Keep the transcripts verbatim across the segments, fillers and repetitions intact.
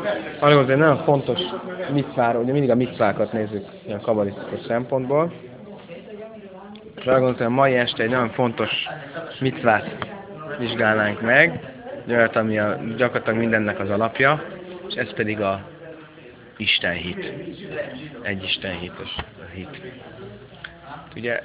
Arról egy nagyon fontos micváról, ugye mindig a micvákat nézzük ilyen kabalisztikus szempontból. És arra gondoltam, hogy mai este egy nagyon fontos micvát vizsgálnánk meg, olyat, ami a, gyakorlatilag mindennek az alapja, és ez pedig a Isten hit. Egy Isten hites hit. Ugye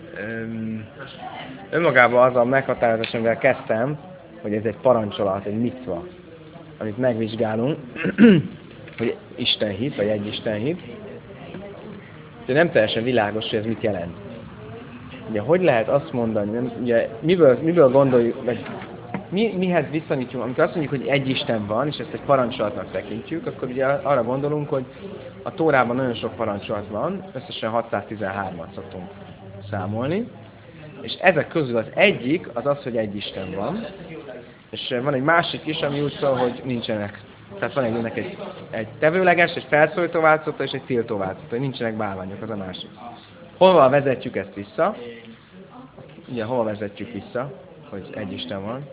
önmagában az a meghatározás, amivel kezdtem, hogy ez egy parancsolat, egy micva, amit megvizsgálunk, hogy Isten hit, vagy egy Isten hit. De nem teljesen világos, hogy ez mit jelent. Ugye, hogy lehet azt mondani, nem, ugye, miből, miből gondoljuk, vagy mi, mihez viszonyítjuk, amikor azt mondjuk, hogy egy Isten van, és ezt egy parancsolatnak tekintjük, akkor ugye arra gondolunk, hogy a Tórában nagyon sok parancsolat van, összesen hatszáztizenhármat szoktunk számolni, és ezek közül az egyik az az, hogy egy Isten van, és van egy másik is, ami úgy szól, hogy nincsenek. Tehát van egy, ennek egy, egy tevőleges, egy felszólító változata és egy tiltó változata, hogy nincsenek bálványok, az a másik. Hova vezetjük ezt vissza? Ugye, hova vezetjük vissza, hogy egy Isten van?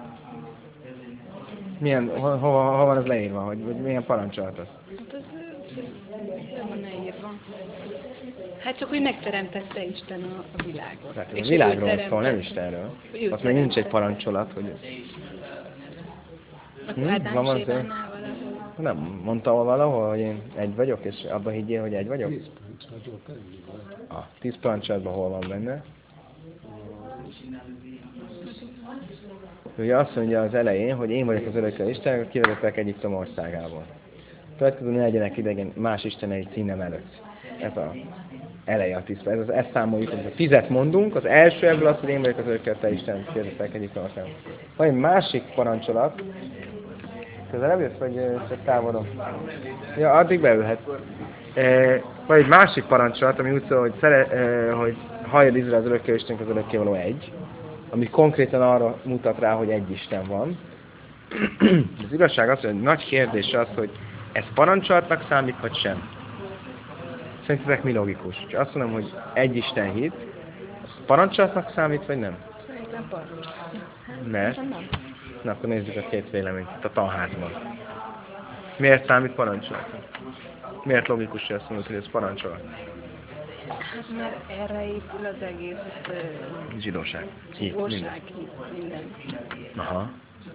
Milyen, hova, hova van az leírva, hogy, hogy milyen parancsolat az? Hát az nem van leírva. Hát csak, hogy megteremtette Isten a, a világot. Tehát a világról szól, nem Istenről. Ott még nincs egy parancsolat, hogy... Hm? Ádám és Évánál valahol. Nem, mondta valahol, hogy én egy vagyok, és abban higgyél, hogy egy vagyok? A tíz parancsolatban hol van benne? Ugye azt mondja az elején, hogy én vagyok az örökké Isten, hogy kivezettek Egyiptom országából. Következően ne legyenek idegen más istenei színem előtt. Ez az eleje a tíz. Ez az ezt számoljuk, hogy a tízet mondunk, az első ebből az, hogy én vagyok az örökké Isten, kivezettek Egyiptom országából. Van egy másik parancsolat, közelebb jössz, vagy csak távolon? Ja, addig beülhet. E, vagy egy másik parancsolat, ami úgy szól, hogy, szere, e, hogy halljad Izrael az örökké Istennek az örökkévaló egy, ami konkrétan arra mutat rá, hogy egy Isten van. Az igazság az, hogy nagy kérdés az, hogy ez parancsolatnak számít, vagy sem. Szerintetek mi logikus? És azt mondom, hogy egy Isten hit, az parancsolatnak számít, vagy nem? Szerintem parancsolat. Mert? Na, akkor nézzük a két véleményt itt a tanházban. Miért számít parancsolatnak? Miért logikus, hogy azt mondod, hogy ez parancsolat? Hát mert erre épül az egész uh, zsidóság. zsidóság, minden. Aha.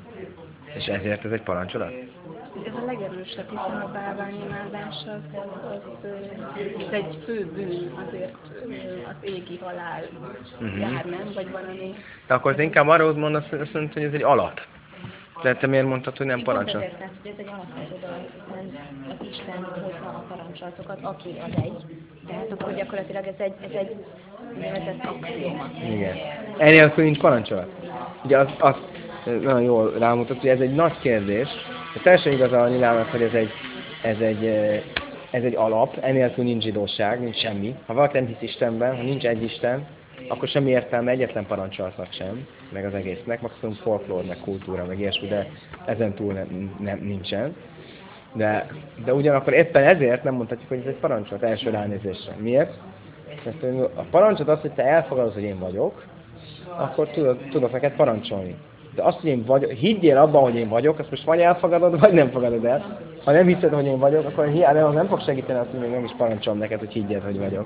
És ezért ez egy parancsolat? Ez a legerősebb, hiszen a bálványimádás az, az, az egy fő bűn, azért az égi halál uh-huh. jár, nem? Vagy valami... De akkor te inkább arról mondasz, hogy ez egy alap. De te miért mondtad, hogy nem parancsolat? Ezért tehát, hogy ez egy alapvető dolog, hiszen az Isten hozza a parancsolatokat, aki az egy. Tehát akkor gyakorlatilag ez egy, ez egy úgynevezett axioma. Igen. Enélkül nincs parancsolat. Ugye az, az nagyon jól rámutat, hogy ez egy nagy kérdés. De teljesen igaz a Nyilának, hogy ez egy, ez egy, ez egy alap, enélkül nincs zsidóság, nincs semmi. Ha valaki nem hisz Istenben, ha nincs egy Isten, akkor semmi értelme egyetlen parancsolatnak sem, meg az egésznek, maximum folklór, meg kultúra, meg ilyesmi, de ezen túl nem, nem, nincsen. De, de ugyanakkor éppen ezért nem mondhatjuk, hogy ez egy parancsolat első ránézésre. Miért? Mert a parancsolat az, hogy te elfogadod, hogy én vagyok, akkor tudod, tudok neked parancsolni. De azt, hogy én vagyok, higgyél abban, hogy én vagyok, azt most vagy elfogadod, vagy nem fogadod el. Ha nem hiszed, hogy én vagyok, akkor hiába nem fog segíteni azt, hogy még nem is parancsolom neked, hogy higgyed, hogy vagyok.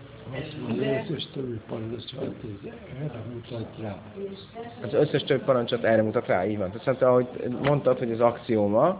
Az összes többi parancsolat erre mutat rá. Az összes többi parancsolat erre mutat rá, így van. Tehát ahogy mondtad, hogy az axióma,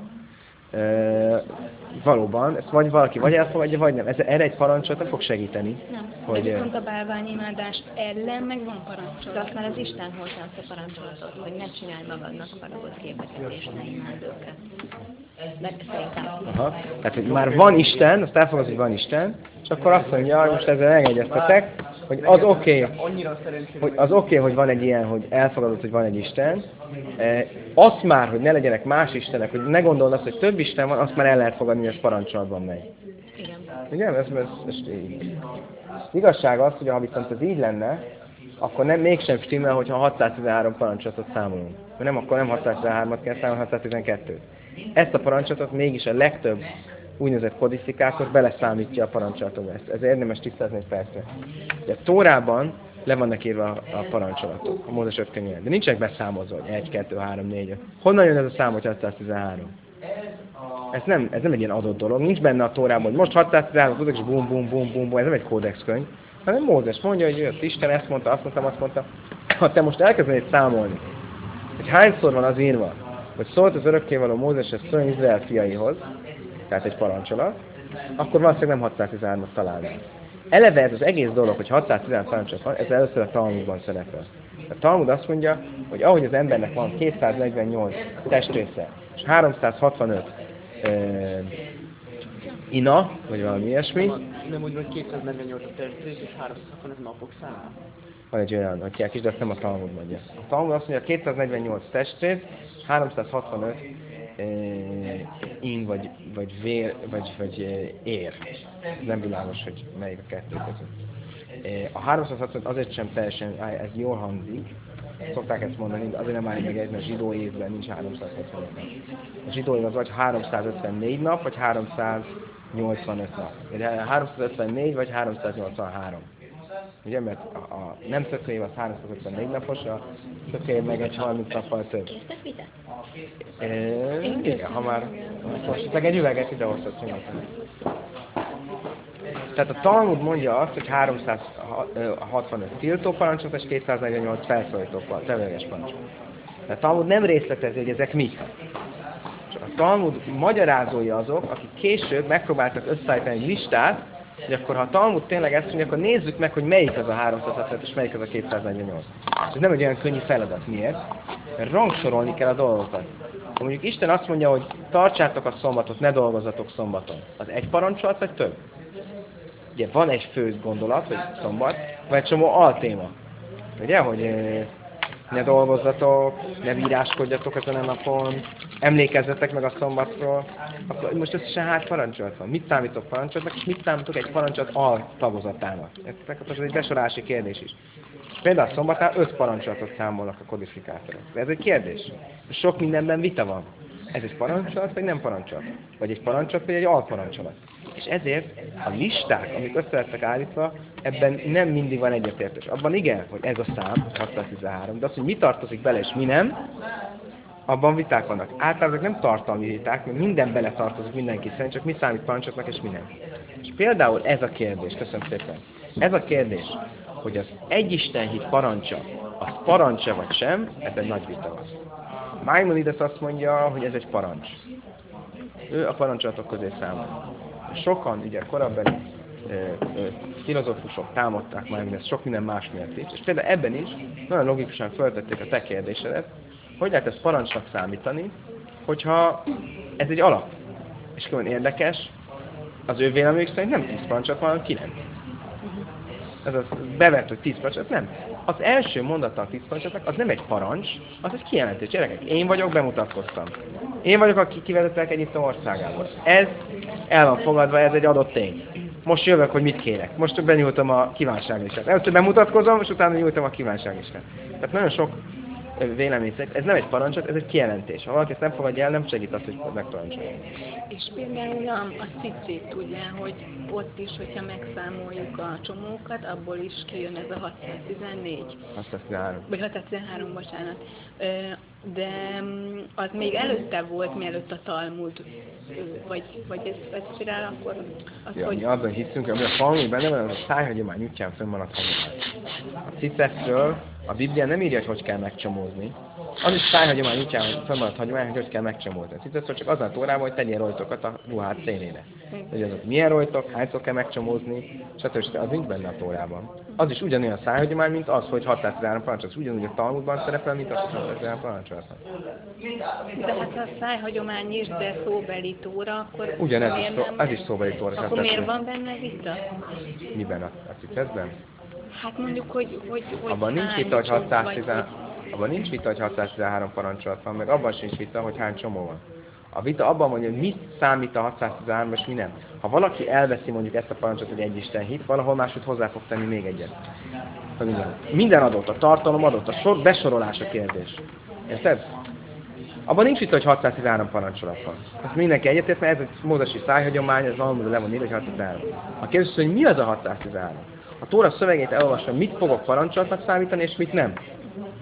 e, valóban, ezt vagy valaki vagy elfogadja, vagy nem. Ez, erre egy parancsolat nem fog segíteni. Nem. Hogy, de viszont a bálványimádás ellen meg van parancsolat. De azt már az Isten hozza azt a parancsolatot, hogy ne csinálj magadnak faragott képeket és ne imád őket. De szerintem. Aha. Tehát, hogy már van Isten, azt elfogadod, hogy van Isten, és akkor azt mondja, hogy most ezzel megegyeztetek, hogy az oké, okay, hogy az oké, okay, hogy van egy ilyen, hogy elfogadod, hogy van egy Isten, e, azt már, hogy ne legyenek más Istenek, hogy ne gondold azt, hogy több Isten van, azt már el lehet fogadni, hogy ez parancsolatban megy. Igen. Igen, ez, ez, ez így. Igazság az, hogy ha viszont ez így lenne, akkor nem, mégsem stimmel, hogyha hatszáztizenhárom parancsolatot számolunk. Mert nem, akkor nem hatszáztizenhármat kell számolni, hatszáztizenkettőt. Ezt a parancsolatot mégis a legtöbb úgynevezett kodifikátor beleszámítja a parancsolatokba. Ez, ez érdemes tisztázni egy percre. De Tórában le vannak írva a parancsolatok, a Mózes öt könyvében. De nincsenek beszámolva, hogy egy, kettő, három, négy, öt. Honnan jön ez a szám, hogy hatszáztizenhárom? Ez nem, ez nem egy ilyen adott dolog, nincs benne a Tórában, hogy most hatszáztizenhárom tudok, és bum, bum, bum, bum, bum, ez nem egy kódexkönyv, hanem Mózes mondja, hogy jött Isten, ezt mondta, azt mondta, azt mondta. Ha te most elkezdenéd számolni, hogy hányszor van az írva, hogy szólt az örökkévaló Mózeshez szóljon Izrael fiaihoz, tehát egy parancsolat, akkor valószínűleg nem hatszáztizenhármat találnál. Eleve ez az egész dolog, hogy hatszáztizenhárom parancsolat van, ez először a Talmudban szerepel. A Talmud azt mondja, hogy ahogy az embernek van kétszáznegyvennyolc testrésze, és háromszázhatvanöt uh, ina, vagy valami ilyesmi. Nem úgy van kétszáznegyvennyolc a testrész, és háromszázhatvanöt napok száma. Van egy olyan, hogy kell is, de ezt nem a Talmud mondja. A Talmud azt mondja, kétszáznegyvennyolc testrész, háromszázhatvanöt uh, in, vagy, vagy vér, vagy, vagy uh, ér. Ez nem világos, hogy melyik a kettő között. A háromszázhatvanöt azért sem teljesen, ez jól hangzik, szokták ezt mondani, de azért nem állj meg egy, mert a zsidó évben nincs háromszázhatvanöt nap. A zsidó év az vagy háromszázötvennégy nap, vagy háromszáznyolcvanöt nap. De háromszázötvennégy vagy háromszáznyolcvanhárom. Ugye, mert a, a nemzetközi év az háromszázötvennégy napos, a szökő év meg egy harminc nappal több. Készített vizet? E, igen, ha már most egy üveget idehozhatsz nyugodtan. Tehát a Talmud mondja azt, hogy háromszázhatvanöt tiltó parancsolat és kétszáznegyvennyolc felszólító tevőleges parancsolat. De a Talmud nem részletezi, hogy ezek mik. Csak a Talmud magyarázói azok, akik később megpróbáltak összeállítani egy listát, hogy akkor ha a Talmud tényleg ezt mondja, akkor nézzük meg, hogy melyik az a háromszázhatvanöt és melyik az a kétszáznegyvennyolc. És ez nem egy olyan könnyű feladat. Miért? Mert rangsorolni kell a dolgokat. Ha mondjuk Isten azt mondja, hogy tartsátok a szombatot, ne dolgozzatok szombaton. Az egy parancsolat, vagy több? Ugye van egy fő gondolat, hogy szombat, vagy egy csomó altéma. Ugye, hogy ne dolgozzatok, ne bíráskodjatok ezen a napon, emlékezzetek meg a szombatról, akkor most összesen hány parancsolat van. Mit számítok parancsolatnak, és mit számítok egy parancsolat altagozatának? Ez egy besorási kérdés is. Például a szombatnál öt parancsolatot számolnak a kodifikátorok. Ez egy kérdés. Sok mindenben vita van. Ez egy parancsolat, vagy nem parancsolat? Vagy egy parancsolat, vagy egy alparancsolat? És ezért a listák, amik össze lettek állítva, ebben nem mindig van egyetértés. Abban igen, hogy ez a szám, hatszáztizenhárom, de az, hogy mi tartozik bele és mi nem, abban viták vannak. Általában nem tartalmi viták, mert minden bele tartozik mindenki szerint, csak mi számít parancsolatnak és mi nem. És például ez a kérdés, köszönöm szépen, ez a kérdés, hogy az egyisten hit parancsa, az parancsa vagy sem, ebben nagy vita van. Maimonides azt mondja, hogy ez egy parancs. Ő a parancsolatok közé számol. Sokan, ugye korábban filozófusok támadták Maimonides sok minden más miatt is, és például ebben is nagyon logikusan föltették a te kérdésedet, hogy lehet ezt parancsnak számítani, hogyha ez egy alap. És külön érdekes, az ő véleményük szerint nem tíz parancsot van, hanem kilenc. Ez az bevett, hogy tíz parancsot, nem. Az első mondata a tíz parancsotnak, az nem egy parancs, az egy kijelentés. Gyerekek, én vagyok, bemutatkoztam. Én vagyok, aki kivezettek Egyiptom országából. Ez el van fogadva, ez egy adott tény. Most jövök, hogy mit kérek. Most benyújtom a kívánságlistát. Először bemutatkozom, és utána nyújtom a kívánságlistát. Tehát nagyon sok vélemény szerint ez nem egy parancsot, ez egy kijelentés. Ha valaki ezt nem fogadja el, nem segít azt, hogy megparancsolja. És például a, a cicét, ugye, hogy ott is, hogyha megszámoljuk a csomókat, abból is kijön ez a hatszáztizennégy. hatszáztizenhárom. Vagy hatszáztizenhárom, bocsánat. De az még előtte volt, mielőtt a Talmud, vagy, vagy ez, ez spirál akkor? Az, ja, hogy... mi abban hiszünk, hogy a Talmud benne van, az a szájhagyomány útján fönnmaradt hagyomány. A cicetről a Biblia nem írja, hogy hogy kell megcsomózni. Az is szájhagyomány útján fönnmaradt hagyomány, hogy hogy kell megcsomózni. A cicetről csak az a Tórában, hogy tegyél rojtokat a ruhád szélére. Hogy azok milyen rojtok, hányszor kell megcsomózni, stb. Az nincs benne a Tórában. Az is ugyanolyan szájhagyomány, mint az, hogy hatszáztizenhárom parancsolat. Ugyanúgy a Talmudban szerepel, mint az, hogy hatszáztizenhárom parancsolat. De hát a szájhagyomány is, de szóbeli tóra, akkor... Ugyanez is, szó, ez is szóbeli tóra. Akkor miért van benne vita? Miben a, a cicetben? Hát mondjuk, hogy... hogy, hogy abban nincs vita, hogy hatszáztizenhárom, abban nincs vita, hogy hatszáztizenhárom parancsolat van, meg abban sincs vita, hogy hány csomó van. A vita abban van, hogy mit számít a hatszáztizenhárom, és mi nem. Ha valaki elveszi mondjuk ezt a parancsot, hogy egy Isten hit, valahol máshogy hozzá fog tenni még egyet. Minden. Minden adott, a tartalom adott, a sor, besorolás a kérdés. Érted? Abban nincs vita, hogy hatszáztizenhárom parancsolat van. Ezt mindenki egyetért, mert ez egy mózesi szájhagyomány, ez valamúgy le van írva, hogy hatszáztizenhárom. A kérdés, hogy mi az a hatszáztizenhárom? A Tóra szövegét elolvasva, mit fogok parancsolatnak számítani, és mit nem.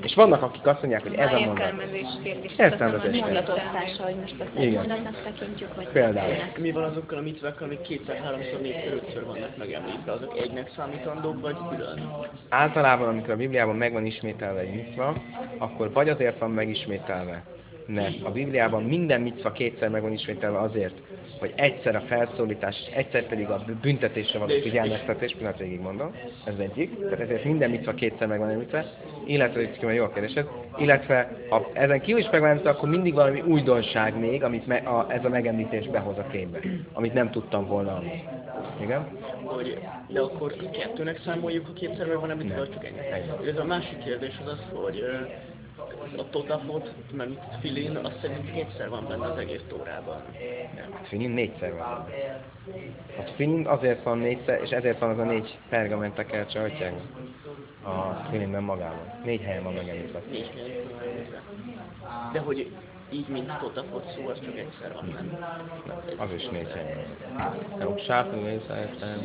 És vannak, akik azt mondják, hogy ez a mondat. Értelmezésért is. Értelmezés. Mondatosszása, hogy most azt egy Igen. mondatnak tekintjük, vagy Például. kettőnek. Mi van azokkal a micvákkal, amik kétszer, háromszor, négyszer, ötször vannak megemlítve? Azok egynek számítandók, vagy külön? Általában, amikor a Bibliában meg van ismételve egy micva, akkor vagy azért van megismételve, mert a Bibliában minden micva kétszer meg van ismételve azért, hogy egyszer a felszólítás, és egyszer pedig a büntetésre való figyelmeztetés, pillanat végig mondom, ez egyik, tehát ezért minden micva kétszer meg van említve, illetve, hogy jó a kérdésed, illetve ha ezen kívül is meg van említve, akkor mindig valami újdonság még, amit me, a, ez a megemlítés behoz a képbe, amit nem tudtam volna adni. Igen? Hogy, de akkor kettőnek számoljuk, ha kétszer meg van említve, vagy csak egynek? Egy. Ez a másik kérdés az az, hogy ö, a Totafot, mert Filin, azt szerint kétszer van benne az egész Tórában. Nem, hát Filin négyszer van. Hát Filin azért van négyszer, és ezért van az a négy pergamentekkel csajtják a Filinben magában. Négy helyen van megemlítve. Négy helyen van említve. De hogy így, mint Totafot szó, az csak egyszer van, nem? Nem, az is négy helyen van. Úgy sápolni, nézhetem.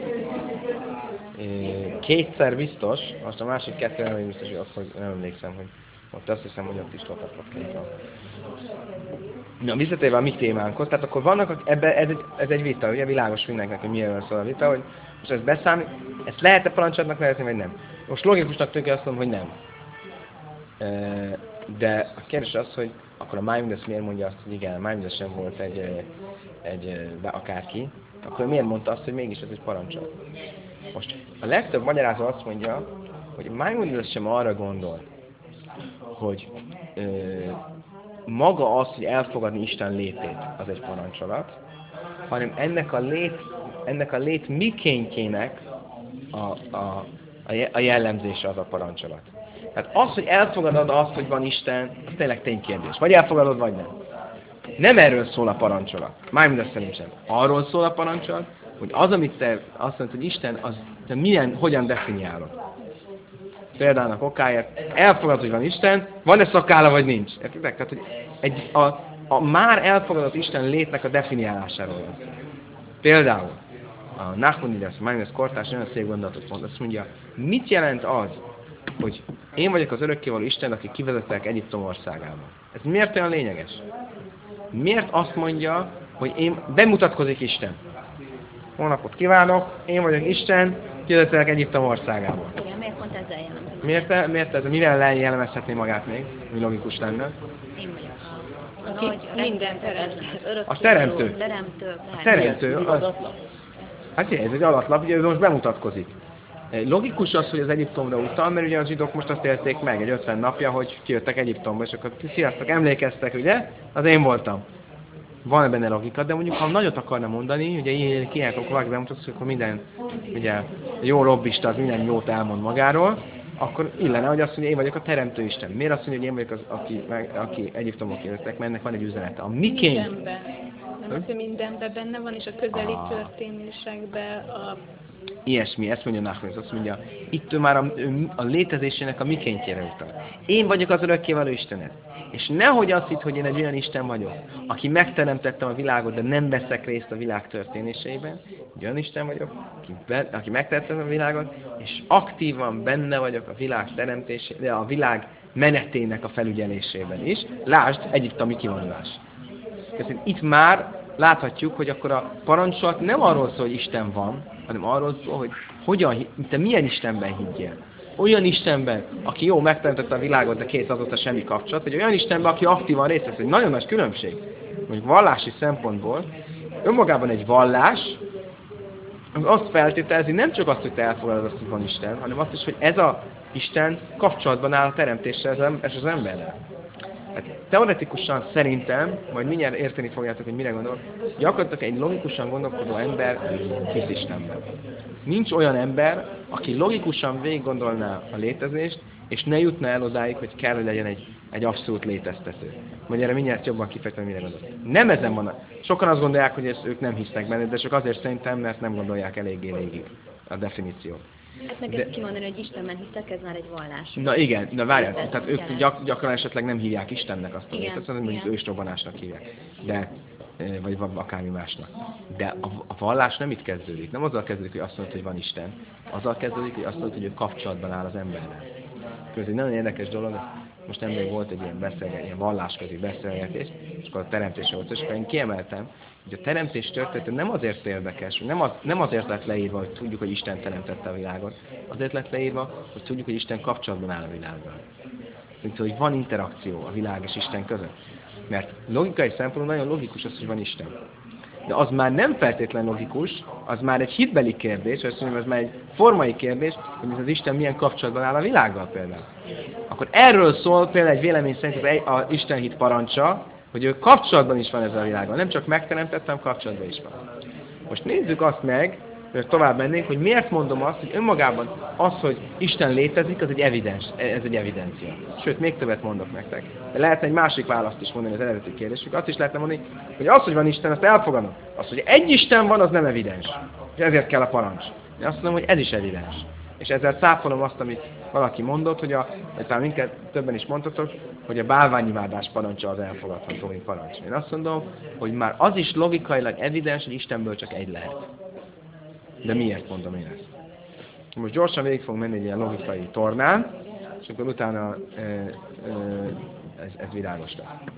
Kétszer biztos, most a másik kettő nem biztos, hogy ott, hogy nem emlékszem, hogy ott azt hiszem, hogy ott is Totafot kell. Na, visszatérve a mi témánkhoz, tehát akkor vannak, ebbe, ez, egy, ez egy vita, ugye világos mindenkinek, hogy milyen szól a vita, hogy most ez beszámít, ezt lehet-e parancsolatnak nevezni, vagy nem? Most logikusnak tőke azt mondom, hogy nem. De a kérdés az, hogy akkor a Maimonides miért mondja azt, hogy igen, a Maimonides sem volt egy, egy akárki, akkor miért mondta azt, hogy mégis ez egy parancsolat? Most a legtöbb magyarázó azt mondja, hogy Maimonides sem arra gondol, hogy ö, maga az, hogy elfogadni Isten létét, az egy parancsolat, hanem ennek a lét, ennek a lét mikéntjének a, a, a jellemzése az a parancsolat. Tehát az, hogy elfogadod azt, hogy van Isten, az tényleg ténykérdés. Vagy elfogadod, vagy nem. Nem erről szól a parancsolat. Maimonides szerint sem. Arról szól a parancsolat, hogy az, amit te azt mondod, hogy Isten, az te milyen, hogyan definiálod. Példának okáért, elfogadod, hogy van Isten, van-e szakálla, vagy nincs. Értitek? Tehát, hogy egy, a, a már elfogadott Isten létnek a definiálásáról van. Például a Nachmanides, Maimonides kortárs nagyon szép gondolatot mond, azt mondja, mit jelent az, hogy én vagyok az örökkévaló Isten, aki kivezettek Egyiptom országába. Ez miért olyan lényeges? Miért azt mondja, hogy én bemutatkozik Isten? Jó napot kívánok, én vagyok Isten, kivezettek Egyiptom országába. Igen, miért pont ezzel jellemzem? Miért, miért ez? Mivel jellemezhetné magát még? Mi logikus lenne? Én vagyok a, Aki nagy, minden teremtő. A teremtő. Teremtő. A teremtő. Az, hát ez egy alatlap, ugye most bemutatkozik. Logikus az, hogy az Egyiptomra utal, mert ugye a zsidók most azt élték meg egy ötven napja, hogy kijöttek Egyiptomba, és akkor sziasztok, emlékeztek, ugye? Az én voltam. Van benne logika, de mondjuk, ha nagyot akarna mondani, ugye ilyen akkor valaki bemutatkozik, akkor minden, ugye, jó lobbista, az minden jót elmond magáról, akkor illene, hogy azt mondja, én vagyok a teremtő Isten. Miért azt mondja, hogy én vagyok az, aki, aki Egyiptomba kijöttek, mert ennek van egy üzenete. A miként... Mindenben. Nem az, hogy mindenben benne van, és a közeli Ah. történésekben a... Ilyesmi, ezt mondja Nachmanides, azt mondja, itt ő már a, a létezésének a mikéntjére utal. Én vagyok az örökkévaló Istenet. És nehogy azt hitt, hogy én egy olyan Isten vagyok, aki megteremtettem a világot, de nem veszek részt a világ történéseiben. Egy olyan Isten vagyok, aki, be, aki megteremtette a világot, és aktívan benne vagyok a világ teremtésében, a világ menetének a felügyelésében is. Lásd, egyiptomi kivonulás. Tehát itt már láthatjuk, hogy akkor a parancsolat nem arról szól, hogy Isten van, hanem arról szól, hogy hogyan, te milyen Istenben higgyél. Olyan Istenben, aki jó megteremtette a világot, de kész azóta semmi kapcsolat, vagy olyan Istenben, aki aktívan részt vesz. Egy nagyon nagy különbség, mondjuk vallási szempontból, önmagában egy vallás, azt feltételezi nem csak azt, hogy te elfogadod azt, hogy van Isten, hanem azt is, hogy ez a Isten kapcsolatban áll a teremtéssel és az emberrel. Hát, teoretikusan szerintem, majd mindjárt érteni fogjátok, hogy mire gondolok, gyakorlatilag egy logikusan gondolkodó ember hisz Istenben. Nincs olyan ember, aki logikusan végig gondolná a létezést, és ne jutna el odáig, hogy kell, hogy legyen egy, egy abszolút léteztető. Majd erre mindjárt jobban kifejtem, mire gondolok. Nem ezen van. Sokan azt gondolják, hogy ezt ők nem hisznek benne, de csak azért szerintem, mert nem gondolják eléggé végig a definíciót. Hát meg De- ezt kimondani, hogy Istenben hiszek, ez már egy vallás. Na igen, na várjál, Ez tehát ők jelent. gyak, gyakran esetleg nem hívják Istennek azt a Igen, létet, hanem mondjuk igen. ősrobbanásnak hívják. De, eh, vagy va- akármi másnak. De a, a vallás nem itt kezdődik. Nem azzal kezdődik, hogy azt mondod, hogy van Isten. Azzal kezdődik, hogy azt mondod, hogy ő kapcsolatban áll az emberrel. Ez egy nagyon érdekes dolog, most nemrég volt egy ilyen beszélgetés, ilyen vallásközi beszélgetés, és akkor a teremtésre volt, és akkor én kiemeltem, hogy a teremtés története nem azért érdekes, nem, az, nem azért lett leírva, hogy tudjuk, hogy Isten teremtette a világot, azért lett leírva, hogy tudjuk, hogy Isten kapcsolatban áll a világgal. Mint hogy van interakció a világ és Isten között. Mert logikai szempontból nagyon logikus az, hogy van Isten. De az már nem feltétlen logikus, az már egy hitbeli kérdés, azt mondjam, ez már egy formai kérdés, hogy az Isten milyen kapcsolatban áll a világgal például. Akkor erről szól például egy vélemény szerint az, az Isten hit parancsa, hogy ő kapcsolatban is van ezzel a világgal. Nem csak megteremtettem, kapcsolatban is van. Most nézzük azt meg, hogy tovább mennénk, hogy miért mondom azt, hogy önmagában az, hogy Isten létezik, az egy evidens, ez egy evidencia. Sőt, még többet mondok nektek. De lehetne egy másik választ is mondani az eredeti kérdésük. Azt is lehetne mondani, hogy az, hogy van Isten, azt elfogadom. Az, hogy egy Isten van, az nem evidens. És ezért kell a parancs. Én azt mondom, hogy ez is evidens. És ezzel cáfolom azt, amit valaki mondott, hogy a, vagy talán minket többen is mondtatok, hogy a bálványimádás parancsa az elfogadható, mint parancs. Én azt mondom, hogy már az is logikailag evidens, hogy Istenből csak egy lehet. De miért mondom én ezt? Most gyorsan végig fogunk menni egy ilyen logikai tornán, és akkor utána e, e, ez, ez világos lesz.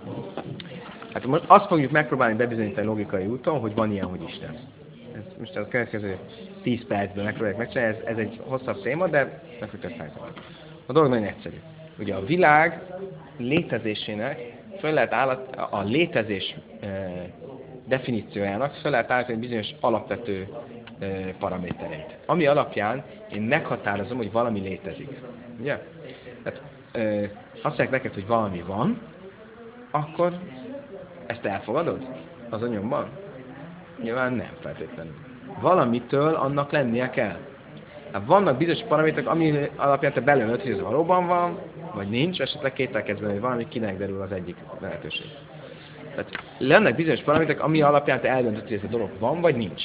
Hát most azt fogjuk megpróbálni bebizonyítani logikai úton, hogy van ilyen, hogy Isten. Ez most a következő tíz percben megpróbáljuk megcsinálni, ez, ez egy hosszabb téma, de megpróbáljuk megcsinálni. A dolog nagyon egyszerű. Ugye a világ létezésének föl lehet állat, a létezés e, definíciójának föl lehet állítani bizonyos alapvető e, paramétereit. Ami alapján én meghatározom, hogy valami létezik. Ugye? Tehát e, azt mondják neked, hogy valami van, akkor ezt elfogadod? Az a nyomban? Nyilván nem feltétlenül. Valamitől annak lennie kell. Hát vannak bizonyos paraméterek, ami alapján te belőled, hogy ez valóban van, vagy nincs, esetleg kételkedsz benne, hogy valami kinek derül az egyik lehetőség. Tehát lennek bizonyos paraméterek, ami alapján te eldöntöd, hogy ez a dolog van, vagy nincs.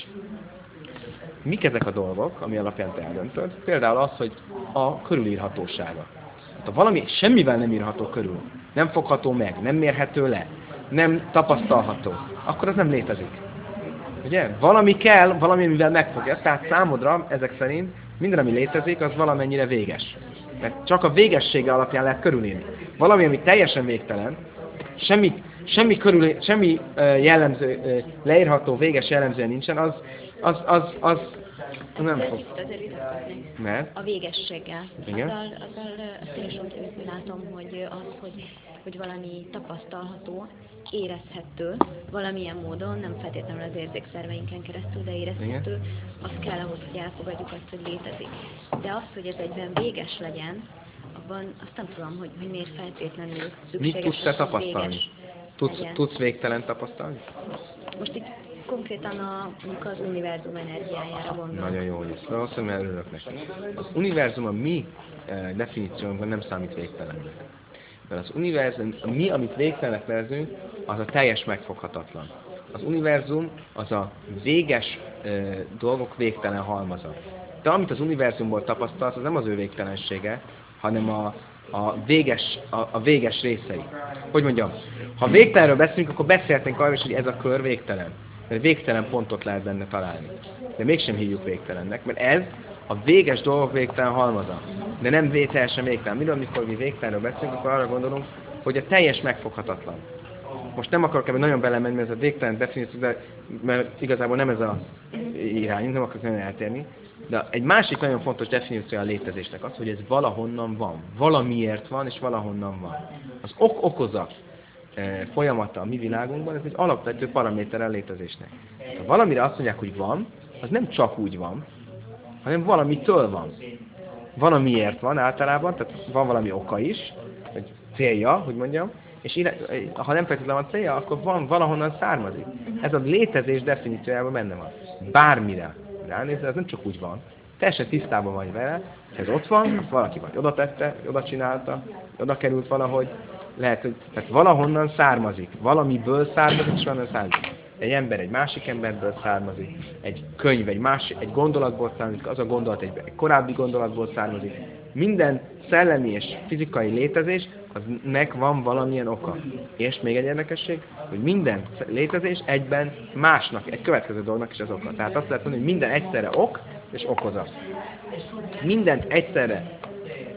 Mik ezek a dolgok, ami alapján te eldöntöd? Például az, hogy a körülírhatósága. Hát, ha valami semmivel nem írható körül, nem fogható meg, nem mérhető le, nem tapasztalható, akkor az nem létezik. Ugye? Valami kell, valami, mivel megfogja. Tehát számodra, ezek szerint, minden, ami létezik, az valamennyire véges. Mert csak a végessége alapján lehet körülírni. Valami, ami teljesen végtelen, semmi, semmi, körül, semmi jellemző, leírható, véges jellemzője nincsen, az, az, az, az, az nem fog. Azért vitatkozni. Mert? A végességgel. Igen? Azzal, azzal azt én is úgy látom, hogy az, hogy, hogy valami tapasztalható, érezhető, valamilyen módon, nem feltétlenül az érzékszerveinken keresztül, de érezhető, az kell ahhoz, hogy elfogadjuk azt, hogy létezik. De az, hogy ez egyben véges legyen, abban azt nem tudom, hogy, hogy miért feltétlenül szükséges. Mit tudsz te tapasztalni? Tudsz, tudsz végtelen tapasztalni? Most itt konkrétan a, az univerzum energiájára gondolok. Nagyon jó, hogy ezt valószínűleg, mert örülök neki. Az univerzum a mi eh, definíciónkban nem számít végtelennek. Mert az univerzum, mi, amit végtelenek nevezünk, az a teljes megfoghatatlan. Az univerzum az a véges e, dolgok végtelen halmaza. De amit az univerzumból tapasztalsz, az nem az ő végtelensége, hanem a, a, véges, a, a véges részei. Hogy mondjam, ha végtelenről beszélünk, akkor beszélhetnénk arról is, hogy ez a kör végtelen. Mert végtelen pontot lehet benne találni. De mégsem hívjuk végtelennek, mert ez a véges dolgok végtelen halmaza. De nem teljesen végtelen. Miről, amikor mi végtelenről beszélünk, akkor arra gondolunk, hogy a teljes megfoghatatlan. Most nem akarok ebben nagyon belemenni, mert ez a végtelen definíció, de, mert igazából nem ez a irány, nem akarok nagyon eltérni. De egy másik nagyon fontos definíció a létezésnek az, hogy ez valahonnan van. Valamiért van, és valahonnan van. Az ok-okozat e, folyamata a mi világunkban, ez egy alapvető paraméter a létezésnek. Ha valamire azt mondják, hogy van, az nem csak úgy van, hanem valamitől van. Valamiért van általában, tehát van valami oka is, vagy célja, hogy mondjam, és ide, ha nem feltétlenül van célja, akkor van, valahonnan származik. Ez a létezés definíciójában benne van. Bármire ránézve, ez nem csak úgy van. Teljesen tisztában vagy vele, ez ott van, azt valaki vagy oda tette, oda csinálta, oda került valahogy, lehet, hogy tehát valahonnan származik, valamiből származik, és valahonnan származik. Egy ember egy másik emberből származik, egy könyv egy, másik, egy gondolatból származik, az a gondolat egy, egy korábbi gondolatból származik. Minden szellemi és fizikai létezés, aznek van valamilyen oka. És még egy érdekesség, hogy minden létezés egyben másnak, egy következő dolognak is az oka. Tehát azt lehet mondani, hogy minden egyszerre ok és okozat. Minden egyszerre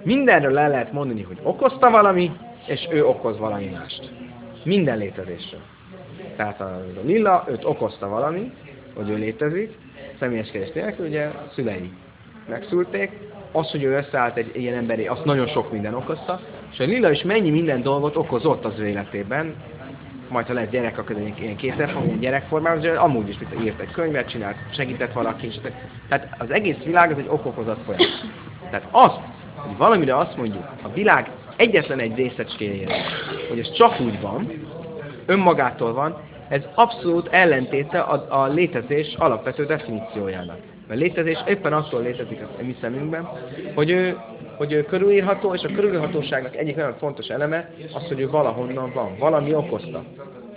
Mindenről el lehet mondani, hogy okozta valami, és ő okoz valami mást. Minden létezésről. Tehát a lila, őt okozta valami, hogy ő létezik, személyeskedés nélkül, ugye szülei megszülték, az, hogy ő összeállt egy ilyen emberi, azt nagyon sok minden okozta, és a lila is mennyi minden dolgot okozott az ő életében, majd ha lesz gyerek, akkor ilyen kételformában, ilyen gyerekformában, de amúgy is, mint írt egy könyvet, csinált, segített valaki, tehát az egész világ az egy ok-okozat folyamat. Tehát azt, hogy valamire azt mondjuk, a világ egyetlen egy részecskéjére, hogy ez csak úgy van, önmagától van, ez abszolút ellentéte a, a létezés alapvető definíciójának. Mert létezés éppen attól létezik a mi szemünkben, hogy ő, hogy ő körülírható, és a körülírhatóságnak egyik nagyon fontos eleme az, hogy ő valahonnan van, valami okozta.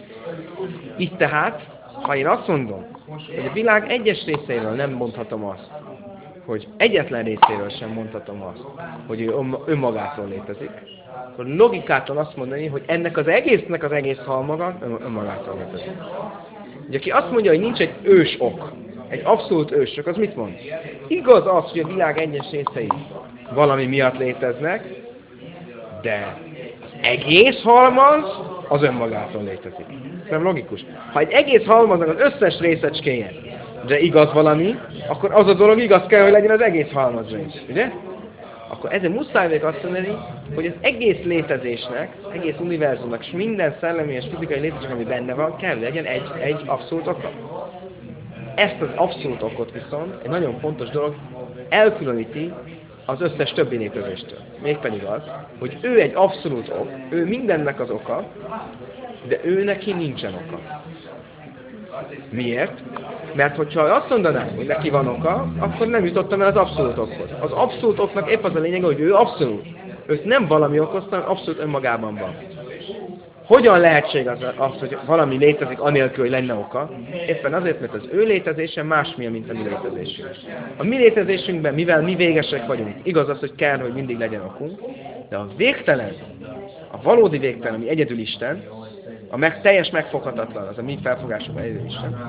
Így tehát, ha én azt mondom, hogy a világ egyes részéről nem mondhatom azt, hogy egyetlen részéről sem mondhatom azt, hogy ő önmagától létezik, akkor logikától azt mondani, hogy ennek az egésznek az egész halmaga önmagától létezik. Ugye aki azt mondja, hogy nincs egy ős ok, egy abszolút ősök, az mit mond? Igaz az, hogy a világ egyes részei valami miatt léteznek, de az egész halmaz az önmagától létezik. Ez nem logikus. Ha egy egész halmaznak az összes részecskéje, de igaz valami, akkor az a dolog igaz kell, hogy legyen az egész halmazra is, ugye? Akkor ezért muszáj vagyok azt mondani, hogy az egész létezésnek, egész univerzumnak, és minden szellemi és fizikai létezésnek, ami benne van, kell, hogy legyen egy, egy abszolút oka. Ezt az abszolút okot viszont, egy nagyon fontos dolog, elkülöníti az összes többi létezéstől. Mégpedig az, hogy ő egy abszolút ok, ő mindennek az oka, de ő neki nincsen oka. Miért? Mert hogyha azt mondanám, hogy neki van oka, akkor nem jutottam el az abszolút okhoz. Az abszolút oknak épp az a lényeg, hogy ő abszolút. Őt nem valami okozta, hanem abszolút önmagában van. Hogyan lehetség az, az, hogy valami létezik anélkül, hogy lenne oka? Éppen azért, mert az ő létezése másmilyen, mint a mi létezésünk. A mi létezésünkben, mivel mi végesek vagyunk, igaz az, hogy kell, hogy mindig legyen okunk, de a végtelen, a valódi végtelen, ami egyedül Isten, a meg, teljes megfoghatatlan, az a mi felfogásunkban egyedül Isten,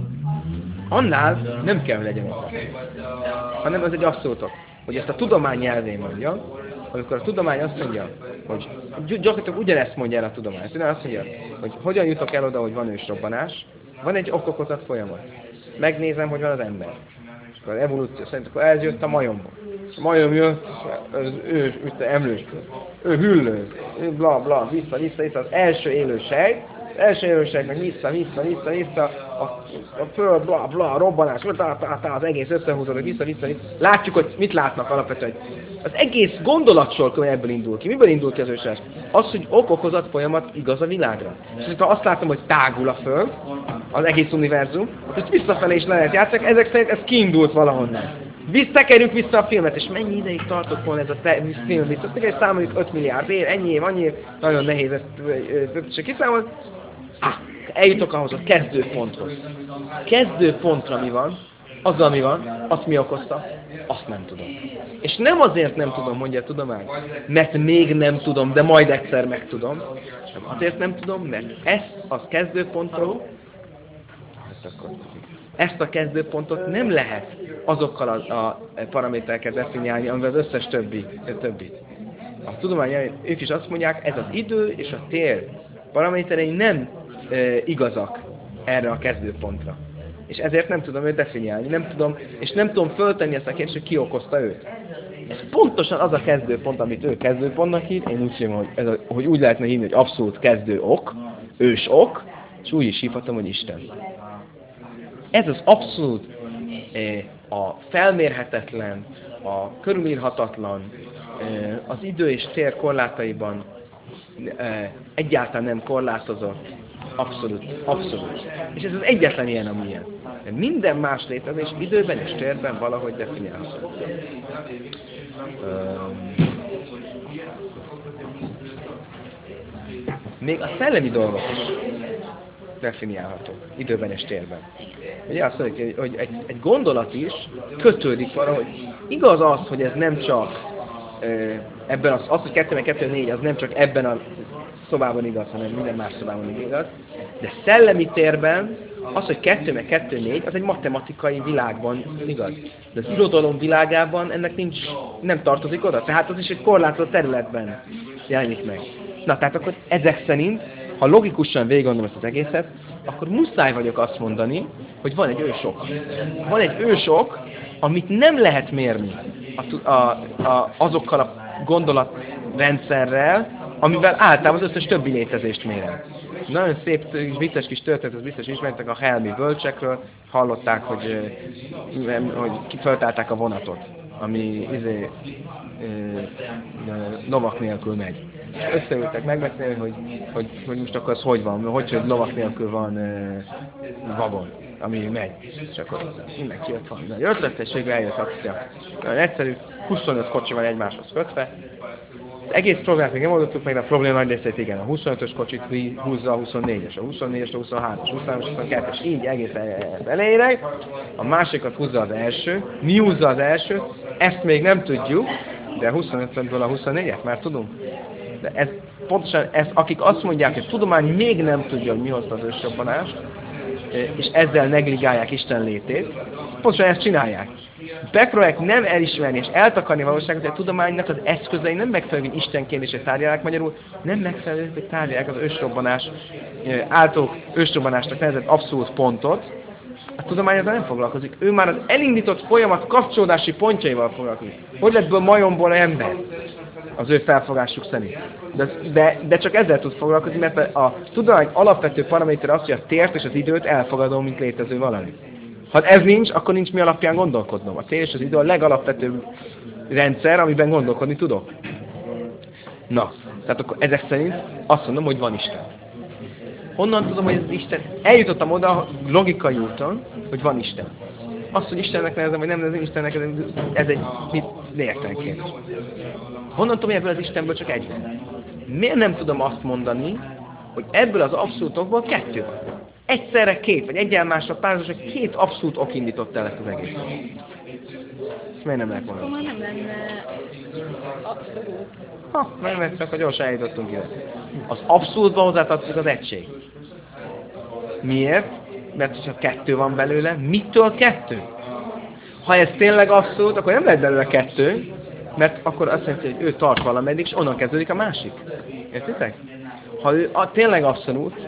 annál nem kell, hogy legyen oka, hanem az egy abszolút ok. Hogy ezt a tudomány nyelvén mondja, amikor a tudomány azt mondja, hogy gyakorlatilag ugyanezt mondja el a tudomány. Tudod, azt mondja, hogy hogyan jutok el oda, hogy van ősrobbanás, van egy ok-okozat folyamat. Megnézem, hogy van az ember. És akkor az evolúció szerint, akkor ez jött a majomból. A majom jött, az ő, ő emlősből. Ő hüllő, bla bla, vissza, vissza, vissza, az első élő sejt, az első élő sejtnek vissza, vissza, vissza, vissza, a, a föld, bla bla, a robbanás, tá, tá, tá, az egész összehúzódik, vissza, vissza, vissza. Látjuk, hogy mit látnak alapvetően. Az egész gondolatsor ebből indul ki. Miből indul ki az ősás? Az, hogy ok-okozat folyamat igaz a világra. És ha azt látom, hogy tágul a föld, az egész univerzum, hogy visszafelé is le lehet játszani, ezek szerint ez kiindult valahonnan. Visszakerjük vissza a filmet, és mennyi ideig tartott volna ez a te- film vissza? Számoljuk öt milliárd év, ennyi év, annyi év, nagyon nehéz ezt se kiszámolni. Ah, eljutok ahhoz a kezdőponthoz. Kezdőpontra mi van, azzal mi van, azt mi okozta, azt nem tudom. És nem azért nem tudom, mondja a tudomány, mert még nem tudom, de majd egyszer megtudom. Nem azért nem tudom, mert ezt a kezdőpontot, ezt, akkor, ezt a kezdőpontot nem lehet azokkal a, a paraméterekkel definiálni, amivel az összes többi, többit. A tudomány, ők is azt mondják, ez az idő és a tér paraméterei nem e, igazak erre a kezdőpontra. És ezért nem tudom őt definiálni, nem tudom, és nem tudom föltenni ezt a kérdést, hogy ki okozta őt. Ez pontosan az a kezdőpont, amit ő kezdőpontnak hív, én úgy hívom, hogy, ez a, hogy úgy lehetne hívni, hogy abszolút kezdő ok, ős ok, és úgy is hívhatom, hogy Isten. Ez az abszolút a felmérhetetlen, a körülírhatatlan, az idő és tér korlátaiban egyáltalán nem korlátozott, abszolút, abszolút. És ez az egyetlen ilyen, ami ilyen. De minden más létezés időben és térben valahogy definiálható. Még a szellemi dolgok is definiálható időben és térben. Ugye azt mondjuk, hogy egy, egy gondolat is kötődik valahogy. Igaz az, hogy ez nem csak ebben az, az hogy kettő meg kettő négy, az nem csak ebben a szobában igaz, hanem minden más szobában igaz. De szellemi térben Az, hogy kettő meg kettő négy, az egy matematikai világban igaz. De az irodalom világában ennek nincs, nem tartozik oda. Tehát az is egy korlátozott területben jelenik meg. Na, tehát akkor ezek szerint, ha logikusan végiggondolom ezt az egészet, akkor muszáj vagyok azt mondani, hogy van egy ősok. Van egy ősok, amit nem lehet mérni a, a, a, azokkal a gondolatrendszerrel, amivel általában az összes többi létezést mérem. Nagyon szép, vicces kis történet, az biztos ismertek a helmi bölcsekről, hallották, hogy, hogy föltálták a vonatot, ami izé, lovak nélkül megy. Összeültek megbeszélni, hogy, hogy, hogy most akkor az hogy van, hogy, hogy lovak nélkül van vagon, ami megy. És akkor mindenki ott van. Nagy ötlet, és végül eljött azt mondja. Nagyon egyszerű, huszonöt kocsi van egymáshoz kötve. Az egész problémát még nem oldottuk meg, de a probléma nagy részét igen. A huszonötös kocsit húzza a huszonnégyes, a huszonnégyes a huszonhármas, a huszonhármas a huszonkettes, így egész elejére. A másikat húzza az első. Mi húzza az elsőt? Ezt még nem tudjuk, de a huszonötből a huszonnégyet már tudunk. De ez pontosan, ez, akik azt mondják, hogy a tudomány még nem tudja, hogy mi hozta az ősrobbanást, és ezzel negligálják Isten létét, pontosan ezt csinálják. Megpróbálják nem elismerni és eltakarni a valóságot, hogy a tudománynak az eszközei nem megfelelő, hogy Isten kérdését tárgyalják, magyarul nem megfelelő, hogy tárgyalják az ősrobbanás által ősrobbanásnak nevezett abszolút pontot. A tudomány ezzel nem foglalkozik. Ő már az elindított folyamat kapcsolódási pontjaival foglalkozik. Hogy lett majomból ember? Az ő felfogásuk szerint. De, de, de csak ezzel tud foglalkozni, mert a tudomány alapvető paraméter az, hogy a tért és az időt elfogadom, mint létező valami. Ha ez nincs, akkor nincs mi alapján gondolkodnom. A tér és az idő a legalapvetőbb rendszer, amiben gondolkodni tudok. Na, tehát akkor ezek szerint azt mondom, hogy van Isten. Honnan tudom, hogy ez Isten? Eljutottam oda logikai úton, hogy van Isten. Azt, hogy Istennek nevezem, vagy nem nevezem Istennek, ez egy lényegtelen kérdés. Honnan tudom, hogy ebből az Istenből csak egy van? Miért nem tudom azt mondani, hogy ebből az abszolútokból kettő van? Egyszerre két, vagy egyen másra párhuzamosan két abszolút ok indított el ezt az egész. Ezt miért nem lehet mondani? Szóval nem lenne abszolút. Ha, nem lehet, csak gyorsan eljutottunk ide. Az abszolútban hozzátartozik az egység. Miért? Mert hogyha kettő van belőle, mitől kettő? Ha ez tényleg abszolút, akkor nem lehet belőle kettő, mert akkor azt jelenti, hogy ő tart valameddig, és onnan kezdődik a másik. Értitek? Ha ő a, tényleg abszolút,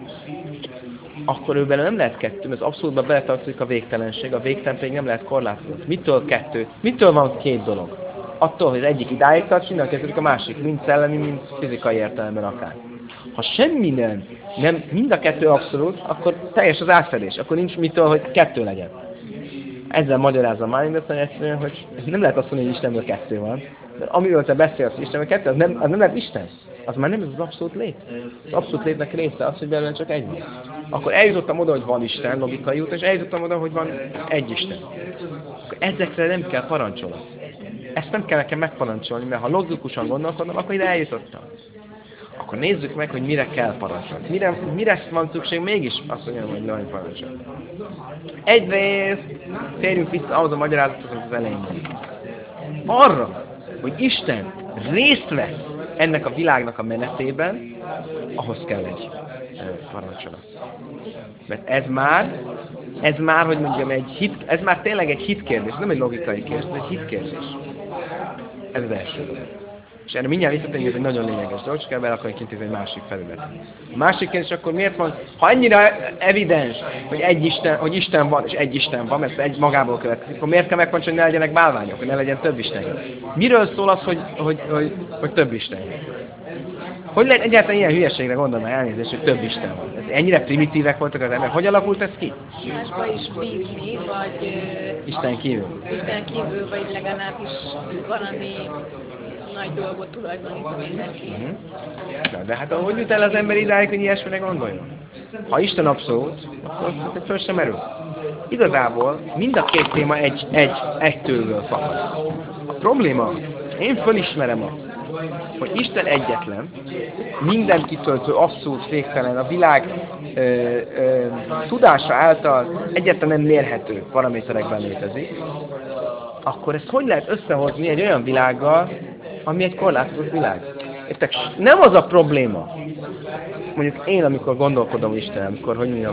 akkor ő belőle nem lehet kettő, mert az abszolútban beletartozik a végtelenség, a végtelen pedig nem lehet korlátozni. Mitől kettő? Mitől van két dolog? Attól, hogy az egyik idáig tart, és innen kezdődik a másik, mind szellemi, mind fizikai értelemben akár. Ha semmi nem, nem, mind a kettő abszolút, akkor teljes az átfedés, akkor nincs mitől, hogy kettő legyen. Ezzel magyarázom már, mindössze egyszerűen, hogy nem lehet azt mondani, hogy Istenből kettő van. Mert amiről te beszélsz, Istenből kettő, az nem, az nem lehet Isten. Az már nem ez az abszolút lét. Az abszolút létnek része az, hogy belőle csak egy van. Akkor eljutottam oda, hogy van Isten, logikai út, és eljutottam oda, hogy van egy Isten. Akkor ezekre nem kell parancsolni. Ezt nem kell nekem megparancsolni, mert ha logikusan gondolkodom, akkor ide eljutottam. Akkor nézzük meg, hogy mire kell parancsolni. Mire, mire van szükség mégis? Azt mondjam, hogy nagyon parancsolni. Egyrészt térjünk vissza ahhoz a magyarázathoz, az elején. Arra, hogy Isten részt vesz ennek a világnak a menetében, ahhoz kell egy parancsolat. Mert ez már, ez már, hogy mondjam, egy hit, ez már tényleg egy hitkérdés, nem egy logikai kérdés, ez egy hitkérdés. Ez az első. És erre mindjárt visszatérünk, ez egy nagyon lényeges dolog, csak ebben akarjuk intézni egy másik felület. A másik kérdés akkor miért van, ha ennyire evidens, hogy egy Isten, hogy Isten van, és egy Isten van, mert ez egy magából következik, akkor miért kell megmondani, hogy ne legyenek bálványok, hogy ne legyen több Isten? Miről szól az, hogy, hogy, hogy, hogy több Isten? Hogy lehet egyáltalán ilyen hülyeségre gondolom, elnézést, hogy több Isten van? Ez ennyire primitívek voltak az emberek. Hogy alakult ez ki? Másba is bízni, vagy Isten kívül. Isten kívül, vagy legalábbis valami nagy dolgot tulajdonítani neki. Uh-huh. Na, de hát ahogy jut el az ember idáig, hogy ilyesmire gondoljon? Ha Isten abszolút, akkor föl sem merül. Igazából mind a két téma egy, egy, egy tőlből fakad. A probléma, én fölismerem azt, hogy Isten egyetlen, minden kitöltő, abszolút végtelen, a világ ö, ö, tudása által egyetlen nem mérhető paraméterekben létezik, akkor ezt hogy lehet összehozni egy olyan világgal, ami egy korlátozott világ? Értek, nem az a probléma. Mondjuk én, amikor gondolkodom Isten, amikor, hogy mondjam,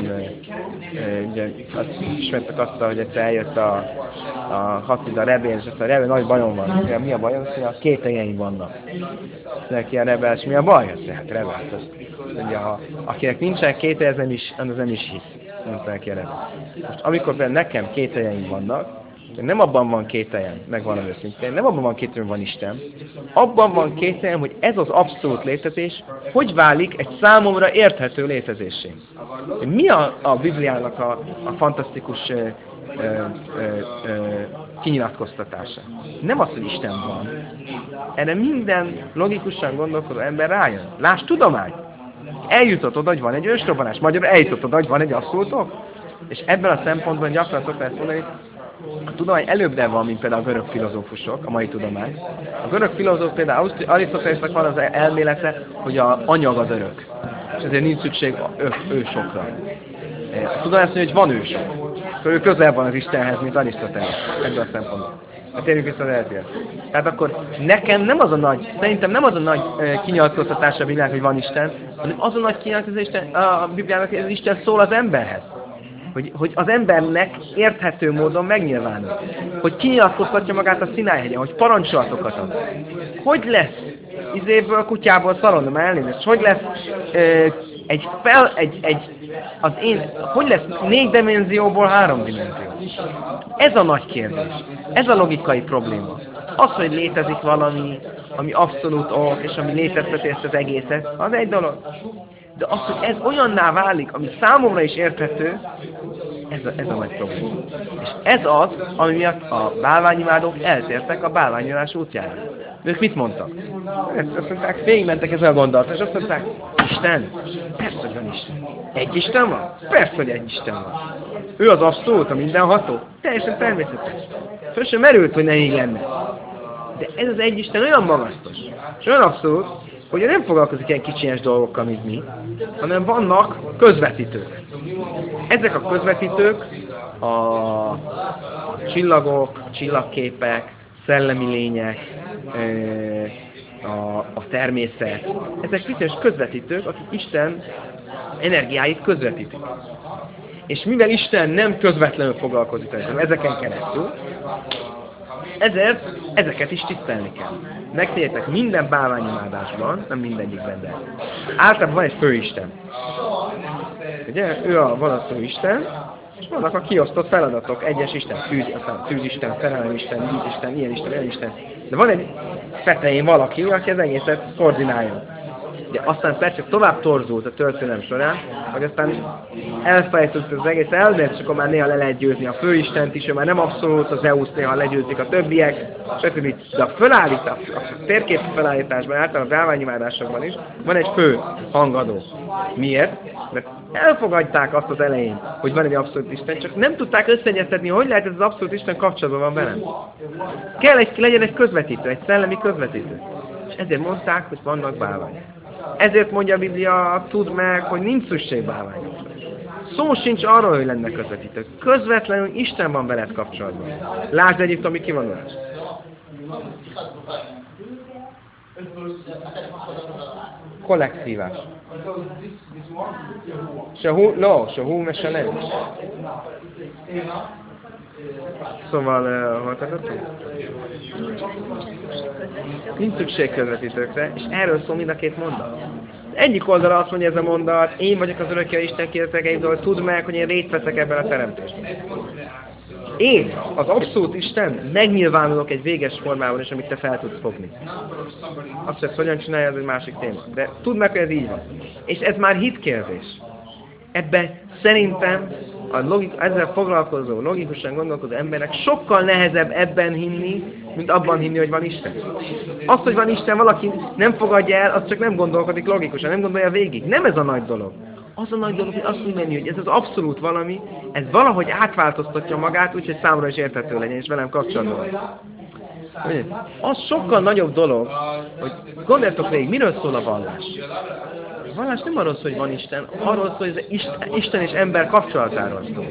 ugye, azt ismertek azt, hogy egyszer eljött a, a Haszida Rebbe, és azt a Rebbe nagy bajom van. Mondja, mi a baj? Azt mondja, a kételjeim vannak. Neki a Rebbe, és mi a baj? Azt mondja, hát Rebbe, azt mondja, ha, akinek nincsen kételje, az nem is, az nem is hisz. Mondta neki a Rebbe. Most amikor például nekem kételjeim vannak, nem abban van kételjem, megvan az őszintén, nem abban van kételjem, van Isten. Abban van kételjem, hogy ez az abszolút létezés, hogy válik egy számomra érthető létezésé. Mi a, a Bibliának a, a fantasztikus ö, ö, ö, ö, kinyilatkoztatása? Nem az, hogy Isten van. Erre minden logikusan gondolkodó ember rájön. Lásd tudomány! Eljutott oda, hogy van egy ősrobbanás. Magyarul eljutott oda, hogy van egy abszolútok. És ebben a szempontban gyakran szokták ezt mondani, a tudomány előbbre van, mint például a görög filozófusok, a mai tudomány. A görög filozóf például Arisztotelesznek van az elmélete, hogy az anyag az örök. És ezért nincs szükség ősokra. A tudomány azt mondja, hogy van ősök. Ő közel van az Istenhez, mint Arisztotelesz. Ebből a szempontból. Hát térjünk vissza az eltére. Tehát akkor nekem nem az a nagy, szerintem nem az a nagy e, kinyilatkoztatása a Bibliának, hogy van Isten, hanem az a nagy kinyilatkoztatása a Bibliának, hogy az Isten szól az emberhez. Hogy, hogy az embernek érthető módon megnyilvánul. Hogy kinyilatkoztatja magát a Szinály-hegyen, hogy parancsolatokat ad. Hogy lesz izéből, kutyából szalonna, már elnézést, hogy lesz e, egy fel, egy, egy, az én, hogy lesz négy dimenzióból három dimenzió? Ez a nagy kérdés. Ez a logikai probléma. Az, hogy létezik valami, ami abszolút ok, és ami létezteti ezt az egészet, az egy dolog. De az, hogy ez olyanná válik, ami számomra is érthető, ez a, ez a nagy probléma. És ez az, ami miatt a bálványimádók eltértek a bálványimádás útjára. Ők mit mondtak? Ezt azt mondták, végigmentek ezzel a gondolatra, és azt mondták, Isten? Persze, hogy van Isten. Egy Isten van? Persze, hogy egy Isten van. Ő az abszolút, a mindenható. Teljesen természetes. Föl sem merült, hogy ne így lenne. De ez az egy Isten olyan magasztos, és olyan abszolút, hogy nem foglalkozik ilyen kicsinyes dolgokkal, mint mi, hanem vannak közvetítők. Ezek a közvetítők a, a csillagok, csillagképek, szellemi lények, a, a természet. Ezek bizonyos közvetítők, akik Isten energiáit közvetítik. És mivel Isten nem közvetlenül foglalkozik hanem ezeken keresztül, ezért ezeket is tisztelni kell. Megfigyeljetek, minden bálványimádásban, nem mindegyikben, de általában van egy főisten. Ugye? Ő a van a főisten, és vannak a kiosztott feladatok, egyes Isten, tűz, aztán tűzisten, szerelemisten, vízisten, ilyen Isten, ilyen Isten. De van egy tetején valaki, aki az egészet koordinálja. Ugye aztán persze tovább torzult a történelem során, hogy aztán elfelejtett az egész elmélet, és akkor már néha le lehet győzni a főistent is, ő már nem abszolút, az Zeus néha legyőzik a többiek, stb. De a felállítás, a térkép felállításban, általában a bálványimádásokban is van egy fő hangadó. Miért? Mert elfogadták azt az elején, hogy van egy abszolút Isten, csak nem tudták összeegyeztetni, hogy lehet ez az abszolút Isten kapcsolatban van velem. Kell egy, legyen egy közvetítő, egy szellemi közvetítő. És ezért mondták, hogy vannak bálványok. Ezért mondja a Biblia, tudd meg, hogy nincs szükség bálványokra. Szó sincs arról, hogy lenne közvetítő. Közvetlenül Isten van veled kapcsolatban. Lásd egyiptomi kivonulás. Kollektívás. Sehú, no, sehú, me se nem. Szóval, uh, hol tartottunk? Nincs szükség közvetítőkre, és erről szól mind a két mondat. Egyik oldala azt mondja ez a mondat, én vagyok az örökké Isten kérdezek egy dolgot, tudd meg, hogy én részt veszek ebben a teremtésben. Én, az abszolút Isten, megnyilvánulok egy véges formában is, amit te fel tudsz fogni. Azt, hogy ezt hogyan csinálja, ez egy másik téma. De tudd meg, hogy ez így van. És ez már hitkérdés. Ebben szerintem a logik, ezzel foglalkozó, logikusan gondolkozó embernek sokkal nehezebb ebben hinni, mint abban hinni, hogy van Isten. Az, hogy van Isten, valaki nem fogadja el, az csak nem gondolkodik logikusan, nem gondolja végig. Nem ez a nagy dolog. Az a nagy dolog, hogy azt mondani, hogy ez az abszolút valami, ez valahogy átváltoztatja magát, úgyhogy számomra is érthető legyen, és velem kapcsolatban. Az sokkal nagyobb dolog, hogy gondoljatok végig, miről szól a vallás. vallás nem arról szól, hogy van Isten, arról szól, hogy Isten, Isten és ember kapcsolatáról szól.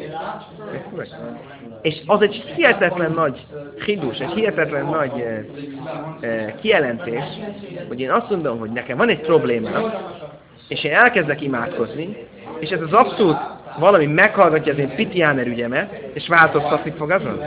És az egy hihetetlen nagy hidus, egy hihetetlen nagy eh, eh, kijelentés, hogy én azt mondom, hogy nekem van egy problémám, és én elkezdek imádkozni, és ez az abszolút valami meghallgatja az én pitiáner ügyemet, és változtatni fog azon.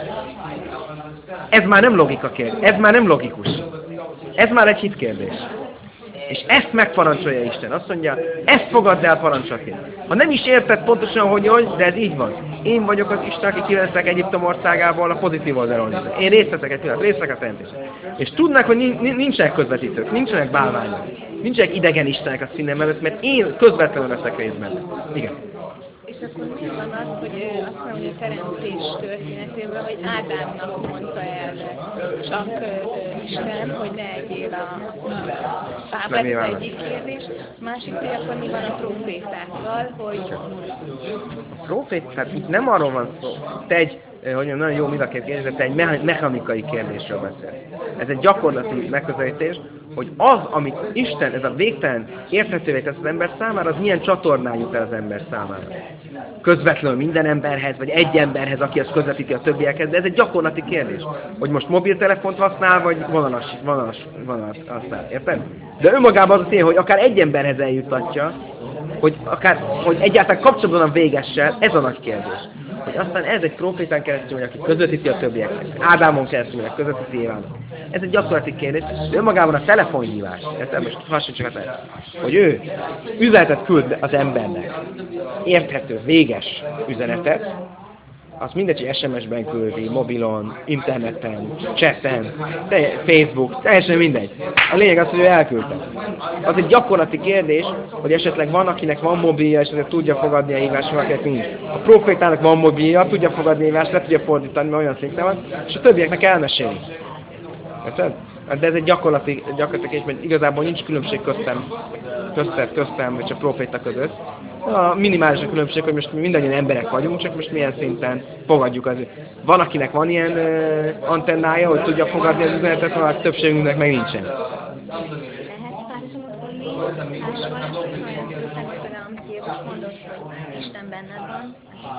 Ez már nem logika kérdés, ez már nem logikus. Ez már egy hitkérdés. És ezt megparancsolja Isten. Azt mondja, ezt fogadd el parancsolni. Ha nem is érted pontosan, hogy hogy, de ez így van. Én vagyok az Isten, aki kiveszek Egyiptom országából a pozitív oldalon. Én részt veszek egy pillanat, részt veszek a teremtésben. És tudnak, hogy nincsenek közvetítők, nincsenek bálványok, nincsenek idegen istenek a színem előtt, mert én közvetlenül veszek részben. Igen. És akkor mi van az, hogy ő azt mondja, hogy a teremtés történetében, hogy Ádámnak mondta el csak uh, Isten, hogy ne egyél a fába, ez egyik kérdés. Másik, hogy akkor mi van a profétákkal, hogy... A profét, tehát itt nem arról van szó, te egy, hogy mondjam, nagyon jó mind a két kérdés, te egy mechanikai kérdésről beszélsz. Ez egy gyakorlati megközelítés, hogy az, amit Isten, ez a végtelen érthetővé tesz az ember számára, az milyen csatornán jut el az ember számára. Közvetlenül minden emberhez, vagy egy emberhez, aki ezt közvetíti a többiekhez, de ez egy gyakorlati kérdés, hogy most mobiltelefont használ, vagy vonalas, vonalas, vonalas használ, érted? De önmagában az a tény, hogy akár egy emberhez eljuttatja, hogy, akár, hogy egyáltalán kapcsolatban a végessel, ez a nagy kérdés. Hogy aztán ez egy profétán keresztül, aki közvetíti a többieknek, Ádámon keresztül, meg közvetíti Évának. Ez egy gyakorlati kérdés, de önmagában a telefonhívás, érted? Most hasonlítsak a te, hogy ő üzenetet küld az embernek, érthető, véges üzenetet, azt mindegy, hogy es em es-ben küldi, mobilon, interneten, chaten, Facebook, teljesen mindegy. A lényeg az, hogy ő elküldte. Az egy gyakorlati kérdés, hogy esetleg van, akinek van mobilja, és azért tudja fogadni a hívást, valakinek nincs. A profétának van mobilja, tudja fogadni a hívást, le tudja fordítani, mert olyan szinten van, és a többieknek elmeséli. Érted? De ez egy gyakorlati, gyakorlati kérdés, mert igazából nincs különbség köztem, köztem, köztem és a proféta között. A minimális a különbség, hogy most mi mindannyian emberek vagyunk, csak most milyen szinten fogadjuk az. Van, akinek van ilyen uh, antennája, hogy tudja fogadni az üzenetet, van, a többségünknek meg nincsen. Ehhez párhuzamot vonni, más vallásokban olyan szinten, hogy például amit Jézus mondott, hogy Isten benned van,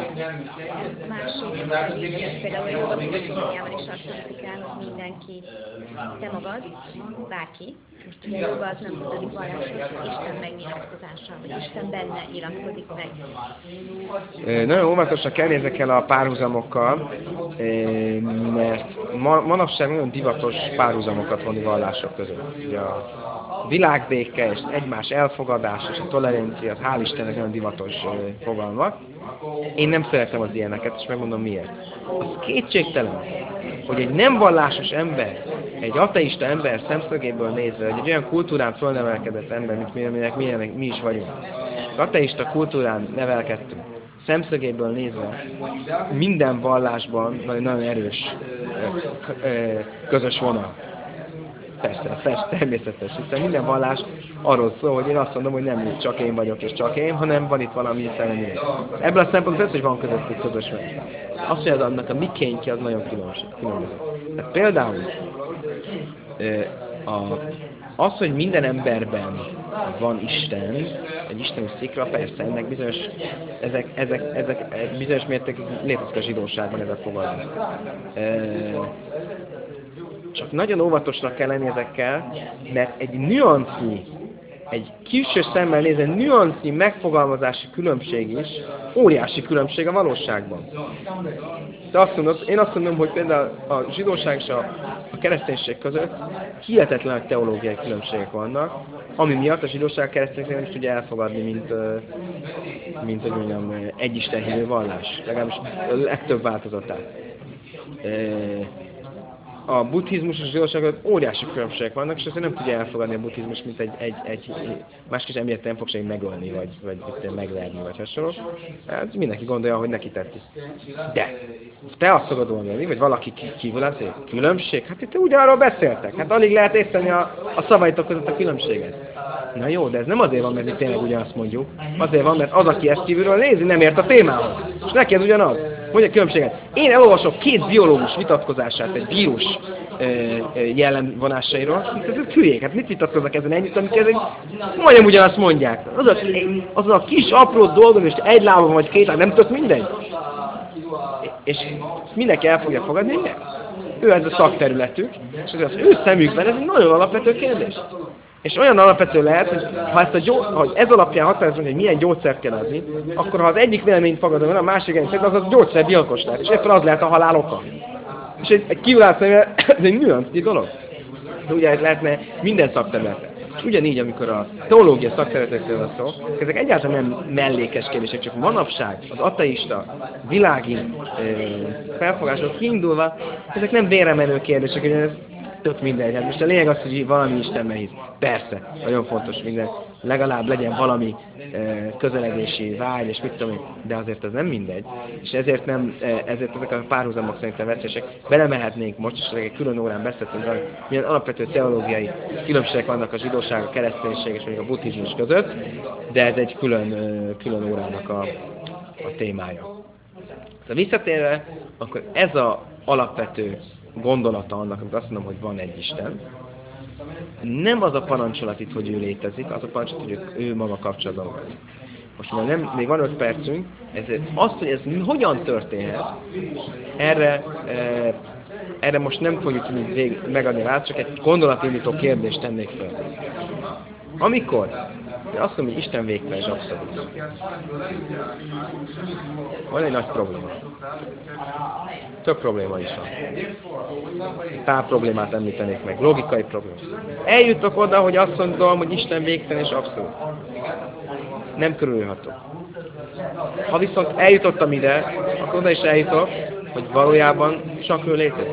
másik pedig például a joga filozófiában is azt hangzik el, hogy mindenki, te magad, bárki, most ugye a joga az nem kötődik valláshoz, Isten megnyilatkozással, vagy Isten benne nyilatkozik meg. Nagyon óvatosan kell ezekkel a párhuzamokkal, mert ma, manapság nagyon divatos párhuzamokat vonni vallások között. Ugye a világbéke és egymás elfogadás és a tolerancia, az hál' Istennek nagyon divatos fogalmak. Én nem szeretem az ilyeneket, és megmondom miért. Az kétségtelen, hogy egy nem vallásos ember, egy ateista ember szemszögéből nézve, hogy egy olyan kultúrán fölnevelkedett ember, mint mi, aminek mi, mi is vagyunk, ateista kultúrán nevelkedtünk, szemszögéből nézve, minden vallásban nagyon erős közös vonal. Persze, persze, természetes, hiszen minden vallás arról szól, hogy én azt mondom, hogy nem csak én vagyok és csak én, hanem van itt valami szellemi. Ebből a szempontból az, hogy van közöttük közös meg. Azt, hogy az annak a mikéntje, az nagyon különböző. Tehát például az, hogy minden emberben van Isten, egy isteni szikra, persze, ennek bizonyos, ezek, ezek, ezek bizonyos mértékig létezik a zsidóságban ez a fogalom. Csak nagyon óvatosnak kell lenni ezekkel, mert egy nüansznyi, egy külső szemmel nézve nüansznyi megfogalmazási különbség is óriási különbség a valóságban. De azt mondod, én azt mondom, hogy például a zsidóság és a, a kereszténység között hihetetlen teológiai különbségek vannak, ami miatt a zsidóság a kereszténység nem is tudja elfogadni, mint, mint hogy mondjam, egy istenhívő vallás, legalábbis a legtöbb változatát. A buddhizmus és a zsidóság között óriási különbségek vannak, és azért nem tudja elfogadni a buddhizmus, mint egy, egy, egy másképp emiatt nem fog segít megölni, vagy, vagy megverni, vagy hasonló. Hát mindenki gondolja, hogy neki tetszik. De te azt fogod mondani, vagy valaki kívül az, hogy különbség? Hát itt ugyanarról beszéltek. Hát alig lehet érteni a, a szavaitok között a különbséget. Na jó, de ez nem azért van, mert mi tényleg ugyanazt mondjuk. Azért van, mert az, aki ezt kívülről nézi, nem ért a témához. És neki ez ugyanaz. Mondja különbséget. Én elolvasok két biológus vitatkozását egy vírus jellemvonásairól, ezek hülyék, hát mit vitatkoznak ezen ennyit, amikor ezek majdnem ugyanazt mondják. Az a, az a kis apró dolgom, és egy lábam vagy két lábam, nem tök mindegy. És mindenki el fogja fogadni, ugye? Ő ez a szakterületük, és az ő szemükben ez egy nagyon alapvető kérdés. És olyan alapvető lehet, hogy ha ezt a gyó, hogy ez alapján határozunk, hogy milyen gyógyszert kell adni, akkor ha az egyik véleményt fogadom, a másik véleményt, az a gyógyszergyilkos lehet, és éppen az lehet a halál oka. És egy, egy kívülálló személyre, ez egy nüansznyi dolog. De ugye ez lehetne minden szakterületen. És ugyanígy, amikor a teológia szakterületekről van szó, ezek egyáltalán nem mellékes kérdések, csak manapság az ateista világi e, felfogások kiindulva, ezek nem véremenő kérdések, hogy ez tök mindegy. Hát most a lényeg az, hogy valami Istenben hisz. Persze, nagyon fontos minden. Legalább legyen valami e, közeledési vágy, és mit tudom én, de azért ez nem mindegy. És ezért nem, e, ezért ezek a párhuzamok szerintem veszélyesek. Belemehetnénk most, és egy külön órán beszéltünk arra, milyen alapvető teológiai különbségek vannak a zsidóság, a kereszténység és még a buddhizmus között, de ez egy külön, e, külön órának a, a témája. De visszatérve, akkor ez az alapvető gondolata annak, amikor azt mondom, hogy van egy Isten, nem az a parancsolat itt, hogy ő létezik, az a parancsolat, hogy ő maga kapcsolatban van. Most már nem, még van öt percünk, ezért azt, hogy ez hogyan történhet, erre, e, erre most nem fogjuk vég, megadni rá, csak egy gondolatindító kérdést tennék fel. Amikor azt mondom, hogy Isten végtelen és abszolút, van egy nagy probléma. Több probléma is van. Pár problémát említenék meg, logikai problémát. Eljutok oda, hogy azt mondom, hogy Isten végtelen és abszolút. Nem körülható. Ha viszont eljutottam ide, akkor oda is eljutok, hogy valójában csak ő létezik.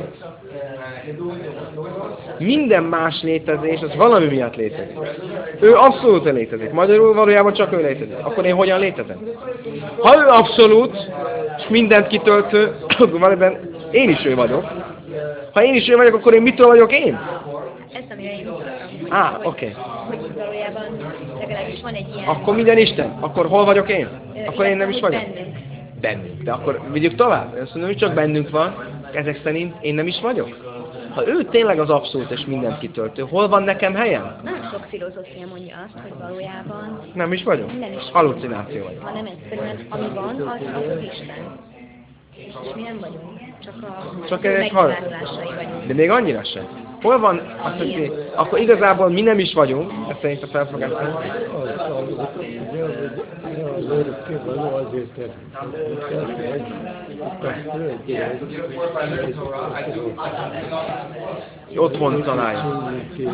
Minden más létezés, az valami miatt létezik. Ő abszolút létezik. Magyarul valójában csak ő létezik. Akkor én hogyan létezem? Ha ő abszolút, és mindent kitöltő, akkor valójában én is ő vagyok. Ha én is ő vagyok, akkor én mitől vagyok én? Ezt, amire én utaltam. Á, ah, oké. Okay. Hogy valójában legalábbis van egy ilyen... Akkor minden Isten. Akkor hol vagyok én? Akkor én nem is vagyok. Bennünk. Bennünk. De akkor vigyük tovább. Azt mondom, hogy csak bennünk van. Ezek szerint én nem is vagyok. Ha ő tényleg az abszolút és mindent kitöltő, hol van nekem helyem? Nagyon sok filozófia mondja azt, hogy valójában... Nem is vagyok. Nem is Halucináció vagy. Hanem egyszerűen, ami van, az, az az Isten. És mi nem vagyunk. Csak a csak megnyilvánulásai vagyunk. De még annyira sem. Hol van azt, hogy akkor igazából mi nem is vagyunk, ezt szerint a felfogás szerint? Az örökkévaló azért otthon találja.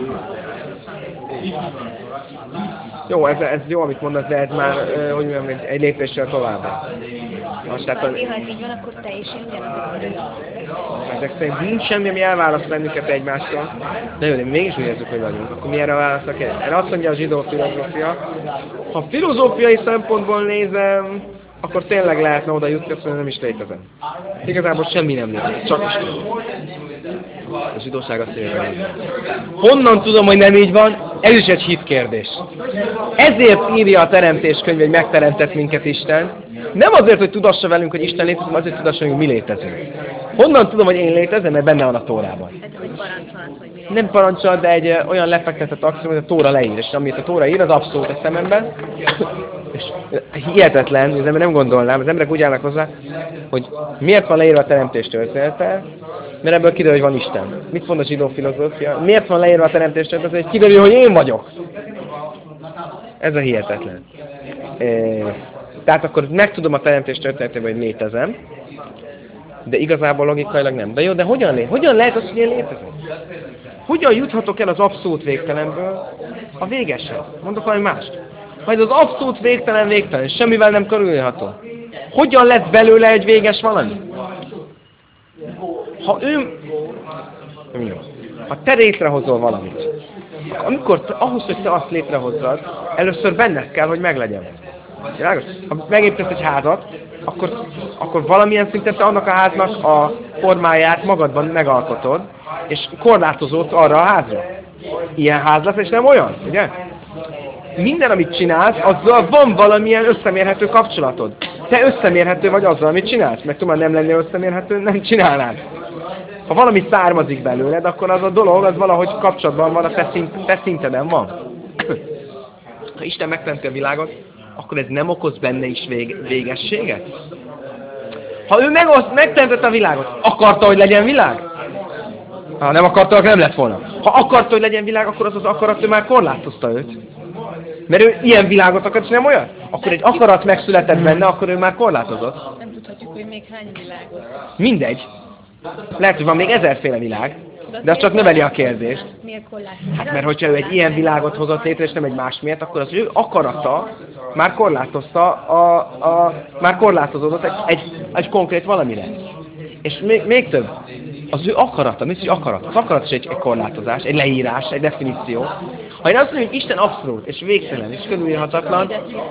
Jó, ez, ez jó, amit mondasz, de ez már, hogy mondjam, egy, egy lépéssel tovább. Most, tehát, ha ez így van, akkor te is ugyanazok vagyunk. Ezek szerint nincs semmi, ami elválaszt bennünket egymástól. De jó, de mi mégis úgy érzük, hogy vagyunk. Akkor mi erre válaszok el? Erre azt mondja a zsidó filozófia. Ha filozófiai szempontból nézem, akkor tényleg lehetne oda jutni, azt mondja, nem is létezem. Igazából semmi nem létezik, csak is a zsidóság azt mondja, hogy honnan tudom, hogy nem így van? Ez is egy hitkérdés. Ezért írja a teremtéskönyv, hogy megteremtett minket Isten. Nem azért, hogy tudassa velünk, hogy Isten létezik, hanem azért, hogy tudassa, hogy mi létezünk. Honnan tudom, hogy én létezem, mert benne van a Tórában. Ez hogy parancsolat, hogy mi Nem parancsolat, de egy olyan lefektetett axiom, hogy a Tóra leír. És amit a Tóra ír, az abszolút a szememben. És hihetetlen, az ember nem gondolnám, az emberek úgy állnak hozzá, hogy miért van leírva a teremtés története, mert ebből kiderül, hogy van Isten. Mit mond a zsidó filozófia? Miért van leírva a teremtés története, hogy kiderül, hogy én vagyok. Ez a hihetetlen. E, tehát akkor megtudom a teremtés történetében, hogy létezem, de igazából logikailag nem. De jó, de hogyan, lé- hogyan lehet az, hogy én létezem? Hogyan juthatok el az abszolút végtelenből a végeshez? Mondok valami mást. Ha ez az abszolút végtelen végtelen, semmivel nem körülható. Hogyan lesz belőle egy véges valami? Ha ő... Ha te létrehozol valamit, amikor te, ahhoz, hogy te azt létrehozzad, először benned kell, hogy meglegyen. Ha megépítesz egy házat, akkor, akkor valamilyen szinten te annak a háznak a formáját magadban megalkotod, és korlátozódsz arra a házra. Ilyen ház lesz, és nem olyan, ugye? Minden, amit csinálsz, azzal van valamilyen összemérhető kapcsolatod. te összemérhető vagy azzal, amit csinálsz. Meg tudom, nem lennél összemérhető, nem csinálnád. Ha valami származik belőled, akkor az a dolog, az valahogy kapcsolatban van, a te, szint, te szinteden van. Ha Isten megteremti a világot, akkor ez nem okoz benne is vég, végességet? Ha ő megteremtette a világot, akarta, hogy legyen világ? Ha nem akarta, akkor nem lett volna. Ha akarta, hogy legyen világ, akkor az az akarat, ő már korlátozta őt. Mert ő ilyen világot akart, és nem olyan? Akkor egy akarat megszületett benne, akkor ő már korlátozott. Nem tudhatjuk, hogy még hány világot. Mindegy. Lehet, hogy van még ezerféle világ, de az csak növeli a kérdést. Miért korlátozza? Hát mert hogyha ő egy ilyen világot hozott létre, és nem egy más miatt, akkor az ő akarata már korlátozta, a, a, már korlátozódott egy, egy, egy konkrét valamire. És még, még több, az ő akarata, mi is akarat? Az akarat is egy, egy korlátozás, egy leírás, egy definíció. Ha én azt mondom, hogy Isten abszolút, és végtelen, és körülírhatatlan,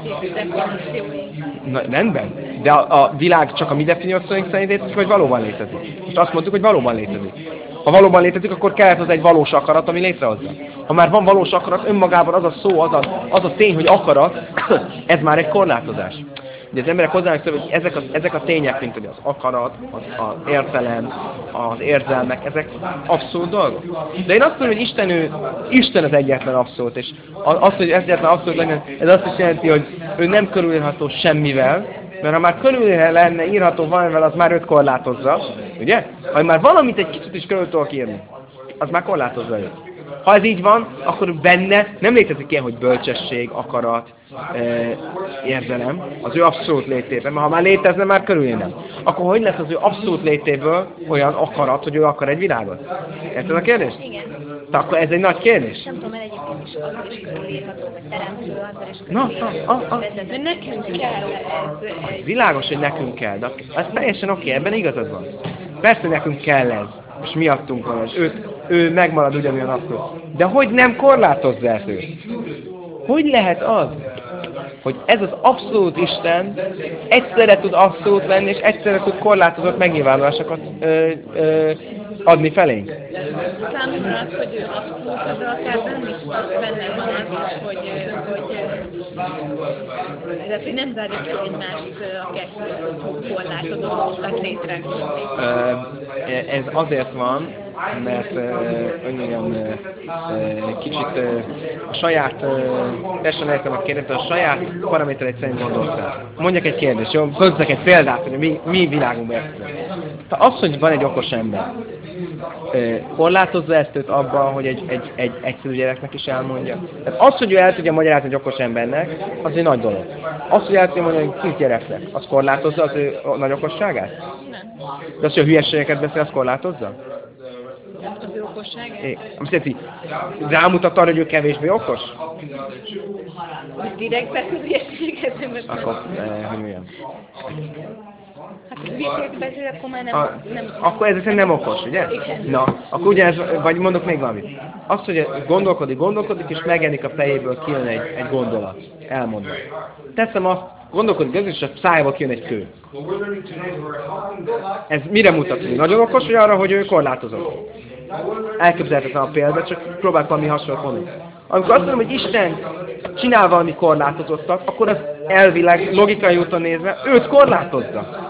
na, rendben, de a, a világ csak a mi definícióink szerint létezik, vagy valóban létezik. Most azt mondtuk, hogy valóban létezik. Ha valóban létezik, akkor kellett az egy valós akarat, ami létrehozza. Ha már van valós akarat, önmagában az a szó, az a, az a tény, hogy akarat, ez már egy korlátozás. Ugye az emberek hozzának szól, hogy ezek a, ezek a tények, mint hogy az akarat, az, az értelem, az érzelmek, ezek abszolút dolgok. De én azt mondom, hogy Isten, ő, Isten az egyetlen abszolút, és az, hogy egyetlen abszolút legyen, ez azt is jelenti, hogy ő nem körülírható semmivel, mert ha már körülírható lenne, írható valamivel, az már őt korlátozza, ugye? Ha már valamit egy kicsit is körül tudok írni, az már korlátozza őt. Ha ez így van, akkor benne nem létezik ilyen, hogy bölcsesség, akarat, e, érzelem, az ő abszolút létében, mert ha már létezne, már körülírne. Akkor hogy lesz az ő abszolút létéből olyan akarat, hogy ő akar egy világot? Érted a kérdést? Igen. De akkor ez egy nagy kérdés. Nem tudom, mert egyébként is azzal is körülírható, hogy teremtő, azzal is Na, körülírható, a, a, a. vezető. De nekünk kell ez egy... Világos, hogy nekünk kell, de ez teljesen oké, ebben igazad van. Persze nekünk kell ez, és miattunk van ez. Őt, ő megmarad ugyanolyan abszolút. De hogy nem korlátozza ezt őt? Hogy lehet az, hogy ez az abszolút Isten egyszerre tud abszolút lenni, és egyszerre tud korlátozott megnyilvánulásokat ö, ö, adni felénk? Számomra az, hogy ő abszolút, az akár benne is benne van az is, hogy, hogy, tehát, hogy nem zárja ki egymást a kettőt korlátozódottat létrehozni. Ez azért van, mert hogy mondjam, kicsit a saját, teljesen értem a kérdést, a saját paramétereit szerint gondoltál. Mondjak egy kérdést, jó? Hozzak egy példát, hogy mi, mi világunkban érkezik. Az, hogy van egy okos ember, korlátozza ezt őt abban, hogy egy, egy, egy egyszerű gyereknek is elmondja. Tehát az, hogy ő el tudja magyarázni egy okos embernek, az egy nagy dolog. Az, hogy el tudja mondani egy kis gyereknek, az korlátozza az ő nagy okosságát? Nem. De az, hogy a hülyeségeket beszél, az korlátozza? Az ő okosságát? É, azt jelenti, rámutat arra, hogy ő kevésbé okos? Hogy direkt beszél hülyeséget, nem beszél. Akkor, eh, hogy milyen? Hát, ha hülyeséget beszél, akkor már nem... A, nem akkor ez nem okos, ugye? Igen. Na, akkor ugyanez, vagy mondok még valamit. Azt, hogy gondolkodik, gondolkodik, és megjelenik a fejéből, kijön egy, egy gondolat. Elmondom. Teszem azt, gondolkodik, ez és a szájából kijön egy kő. Ez mire mutat, hogy nagyon okos, vagy arra, hogy ő korlátozott? Elképzelhetetlen a példa, csak próbálok valami hasonlót mondani. Amikor azt mondom, hogy Isten csinál valami korlátozottat, akkor az elvileg, logikai úton nézve, őt korlátozza.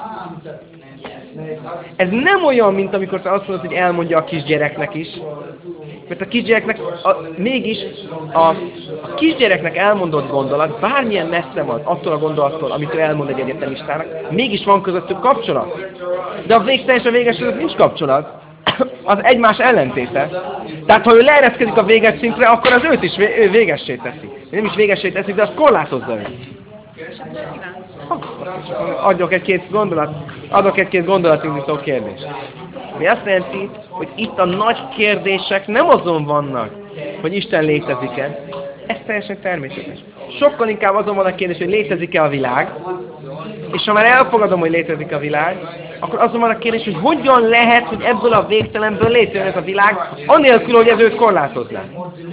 Ez nem olyan, mint amikor te azt mondod, hogy elmondja a kisgyereknek is. Mert a kisgyereknek, a, mégis a, a kisgyereknek elmondott gondolat, bármilyen messze van attól a gondolattól, amit ő elmond egy egyetemistának, mégis van közöttük kapcsolat. De a végtelen és a véges között nincs kapcsolat. Az egymás ellentéte. Tehát ha ő leereszkedik a véges szintre, akkor az őt is ő végessé teszi. Nem is végessé teszi, de azt korlátozza őt. Adjak egy-két gondolat, adok egy-két gondolatindító kérdést. Mi azt jelenti, hogy itt a nagy kérdések nem azon vannak, hogy Isten létezik-e. Ez teljesen természetes. Sokkal inkább azon van a kérdés, hogy létezik-e a világ, és ha már elfogadom, hogy létezik a világ, akkor azon van a kérdés, hogy hogyan lehet, hogy ebből a végtelenből létrejön ez a világ, anélkül, hogy ez őt korlátozná.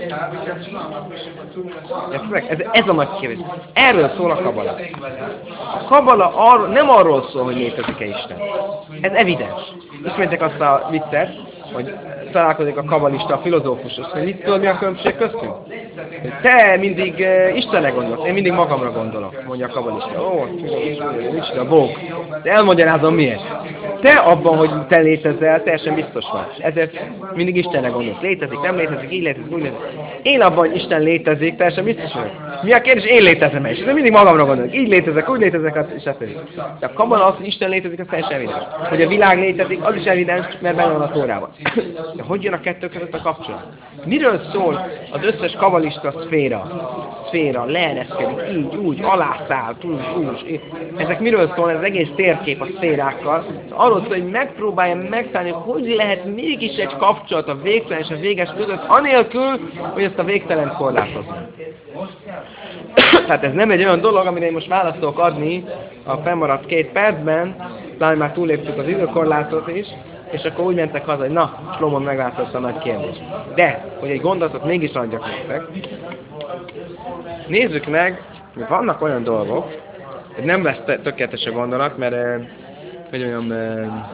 Ez, ez a nagy kérdés. Erről szól a kabala. A kabala arról, nem arról szól, hogy létezik-e Isten. Ez evidens. Ismertek azt a viccet, hogy találkozik a kabalista, a filozófus, hogy mit tudod, mi a különbség köztünk? Te mindig uh, Istenre gondolsz, én mindig magamra gondolok, mondja a kabalista. Ó, nincs a bók. De elmagyarázom miért. Te abban, hogy te létezel, teljesen biztos vagy. Ezért mindig Istenre gondolsz. Létezik, nem létezik, így létezik, úgy létezik. Én abban, hogy Isten létezik, teljesen biztos vagyok. Mi a kérdés? Én létezem is. De mindig magamra gondolok. Így létezek, úgy létezek, az is stb. De a kabala az, hogy Isten létezik, az teljesen evidens. Hogy a világ létezik, az is evidens, mert benne van a Tórában. De hogy jön a kettő között a kapcsolat? Miről szól az összes kabalista szféra? Szféra, leereszkedik, így, úgy, alászáll, úgy, úgy. Ezek miről szól? Ez az egész térkép a szférákkal. Arról szól, hogy megpróbálja megtalálni, hogy lehet mégis egy kapcsolat a végtelen és a véges között, anélkül, hogy ezt a végtelen korlátozza. Tehát ez nem egy olyan dolog, amire én most választ tudok adni a fennmaradt két percben, talán már túléptük az időkorlátot is, és akkor úgy mentek haza, hogy na, Slomon megváltozta a nagy kérdést. De, hogy egy gondolatot mégis adjak nektek, nézzük meg, hogy vannak olyan dolgok, hogy nem lesz tökéletes a gondolat, mert eh, hogy mondjam, eh,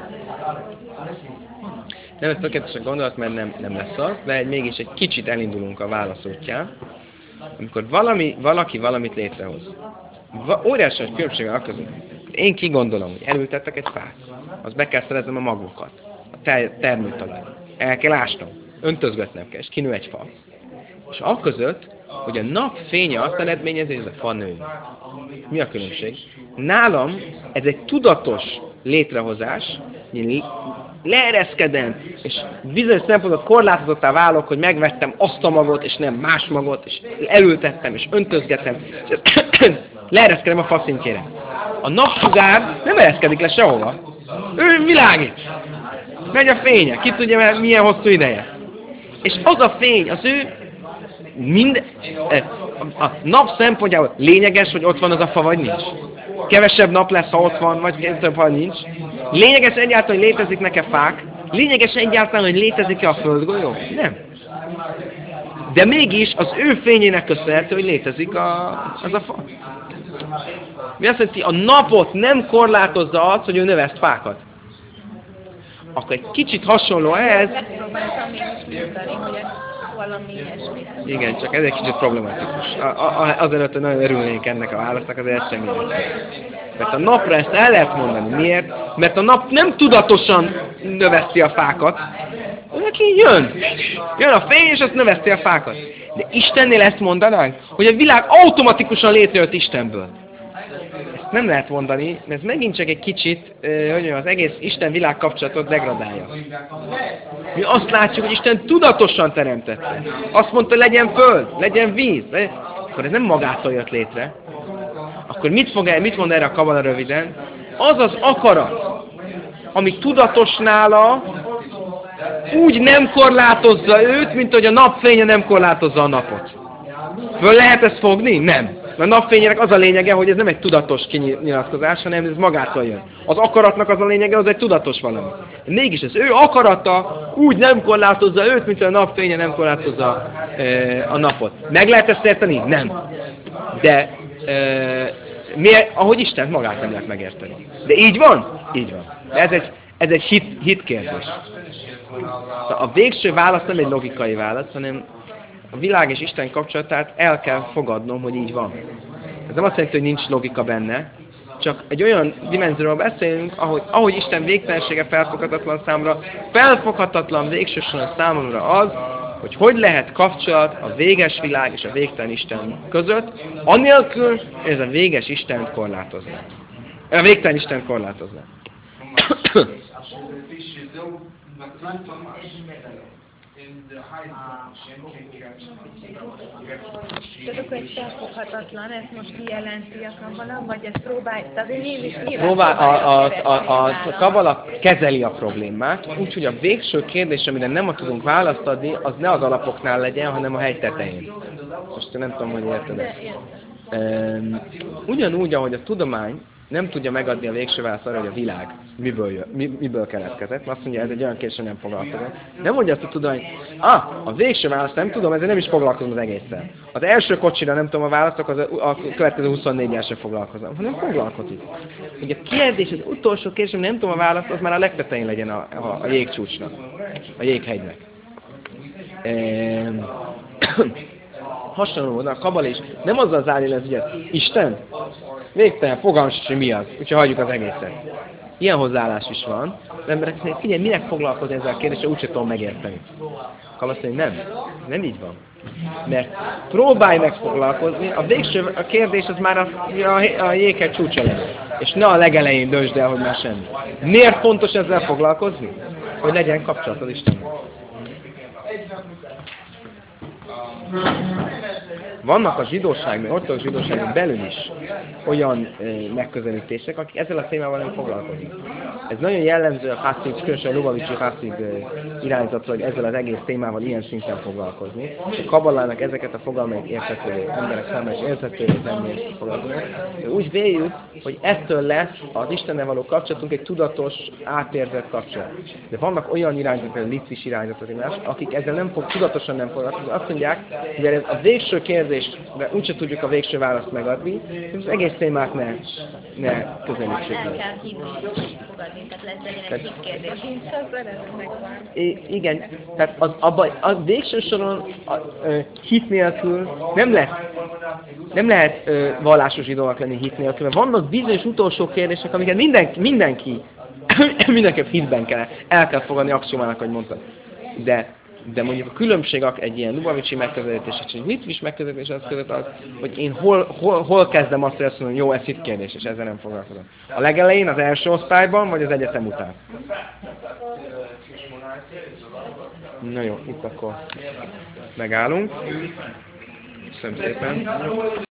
nem lesz tökéletes a gondolat, mert nem, nem lesz az, de egy, mégis egy kicsit elindulunk a válasz útján. Amikor valami, valaki valamit létrehoz, Va, óriási nagy különbség van között. Én kigondolom, hogy elültettek egy fát, az be kell szereznem a magokat, a ter- termőtalajt, el kell ásnom, öntözgetnem kell, és kinő egy fa. És akközött, hogy a nap fénye azt eredményezi, hogy ez a fa nő. Mi a különbség? Nálam ez egy tudatos létrehozás, leereszkedem, és bizonyos szempontot korlátozottá válok, hogy megvettem azt a magot, és nem más magot, és elültettem, és öntözgetem, és leereszkedem a fa szintjére. A napsugár nem ereszkedik le sehova. Ő világít. Megy a fénye, ki tudja milyen hosszú ideje. És az a fény, az ő mind, a nap szempontjából lényeges, hogy ott van az a fa, vagy nincs. Kevesebb nap lesz, ha ott van, vagy több, ha nincs. Lényeges egyáltalán, hogy létezik-e fák? Lényeges egyáltalán, hogy létezik-e a földgolyó? Nem. De mégis az ő fényének köszönhető, hogy létezik a, az a fa. Mi azt jelenti, a napot nem korlátozza az, hogy ő növeszt fákat. Akkor egy kicsit hasonló ehhez. Megpróbáltam én is mondani, hogy ez valami ilyesmi. Igen, csak ez egy kicsit problematikus. A, a, azelőtt nagyon örülnénk ennek a válasznak, azért ez semmi. Mert a napra ezt el lehet mondani. Miért? Mert a nap nem tudatosan növeszti a fákat. Neki jön. Jön a fény, és azt növeszti a fákat. De Istennél ezt mondanánk, hogy a világ automatikusan létrejött Istenből. Ezt nem lehet mondani, mert ez megint csak egy kicsit, eh, hogy mondjam, az egész Isten-világ kapcsolatot degradálja. Mi azt látjuk, hogy Isten tudatosan teremtette. Azt mondta, legyen föld, legyen víz. Legyen... Akkor ez nem magától jött létre. Akkor mit, fog el, mit mond erre a kabala röviden? Az az akarat, ami tudatos nála, úgy nem korlátozza őt, mint hogy a napfénye nem korlátozza a napot. Föl lehet ezt fogni? Nem. Mert a napfényének az a lényege, hogy ez nem egy tudatos kinyilatkozás, hanem ez magától jön. Az akaratnak az a lényege, az egy tudatos valami. Mégis az ő akarata úgy nem korlátozza őt, mint a napfénye nem korlátozza e, a napot. Meg lehet ezt érteni? Nem. De e, miért, ahogy Isten magát nem lehet megérteni. De így van? Így van. De ez egy, ez egy hit, hit kérdés. A végső válasz nem egy logikai válasz, hanem a világ és Isten kapcsolatát el kell fogadnom, hogy így van. Ez nem azt jelenti, hogy nincs logika benne, csak egy olyan dimenzióról beszélünk, ahogy, ahogy Isten végtelensége felfoghatatlan számra, felfoghatatlan végsősorban számomra az, hogy hogy lehet kapcsolat a véges világ és a végtelen Isten között, anélkül, hogy ez a véges Istent korlátozna. A végtelen Istent korlátozna. Tudok, hogy felfoghatatlan, ez most kijelenti a kabala, vagy ezt próbálj, tehát én is nyilván Próbál, a, a, a, a, a nálam. kabala kezeli a problémát, úgyhogy a végső kérdés, amire nem tudunk választ adni, az ne az alapoknál legyen, hanem a hegy tetején. Most nem tudom, hogy érted ezt. Um, ugyanúgy, ahogy a tudomány nem tudja megadni a végső választ arra, hogy a világ miből, jön, mi, miből keletkezett. Azt mondja, ez egy olyan kérdés, hogy nem foglalkozom. Nem mondja azt a tudomány, ah, a végső választ nem tudom, ezért nem is foglalkozom az egésszel. Az első kocsira nem tudom a választ, akkor az a, a következő huszonnégyel sem foglalkozom, hanem foglalkozik. Ugye a kérdés, az utolsó kérdés, hogy nem tudom a választ, az már a legtetején legyen a, a, a jégcsúcsnak, a jéghegynek. Ehm, hasonló módon a kabala is nem azzal zárja le az ügyet, Isten, végtelen, fogalmam sincs, hogy mi az, úgyhogy hagyjuk az egészet. Ilyen hozzáállás is van. Az emberek szerint, figyelj, minek foglalkozni ezzel a kérdéssel, úgyse tudom megérteni. A kabala szerint nem, nem így van. Mert próbálj meg foglalkozni, a végső a kérdés az már a, a, a jéghegy csúcsa lesz. És ne a legelején döntsd el, hogy már semmi. Miért fontos ezzel foglalkozni? Hogy legyen kapcsolatod Istennel. Vannak a zsidóságban, ortodox zsidóságban belül is olyan e, megközelítések, akik ezzel a témával nem foglalkoznak. Ez nagyon jellemző a Hasszid, különösen a Lubavicsi Hasszid e, irányzatra, hogy ezzel az egész témával ilyen szinten foglalkozni. A Kabbalának ezeket a fogalmait érthetővé, emberek számára is érthetővé tenni és foglalkozni. Úgy véljük, hogy ettől lesz az Istennel való kapcsolatunk egy tudatos, átérzett kapcsolat. De vannak olyan irányzatok, a litvis irányzatok, akik ezzel nem fog, tudatosan nem foglalkozni. Azt mondják, hogy ez a végső kérdés, de úgyse tudjuk a végső választ megadni, az egész témát ne, ne közelítsük. El kell hinni, fogadni, tehát lesz legyen egy hitkérdés. Nincs az eredetnek van. I- igen, tehát az, abba, a végső soron a, a, a hit nélkül nem lesz, nem lehet ö, vallásos zsidónak lenni hit nélkül, mert vannak bizonyos utolsó kérdések, amiket mindenki, mindenki mindenképp hitben kell, el kell fogadni axiomának, ahogy mondtad. De De mondjuk a különbség egy ilyen lubavicsi megközelítés és egy litvis megközelítés az között az, hogy én hol, hol, hol kezdem azt, hogy azt mondom, jó, ez hit kérdés, és ezzel nem foglalkozom. A legelején, az első osztályban, vagy az egyetem után? Na jó, itt akkor megállunk. Köszönöm szépen.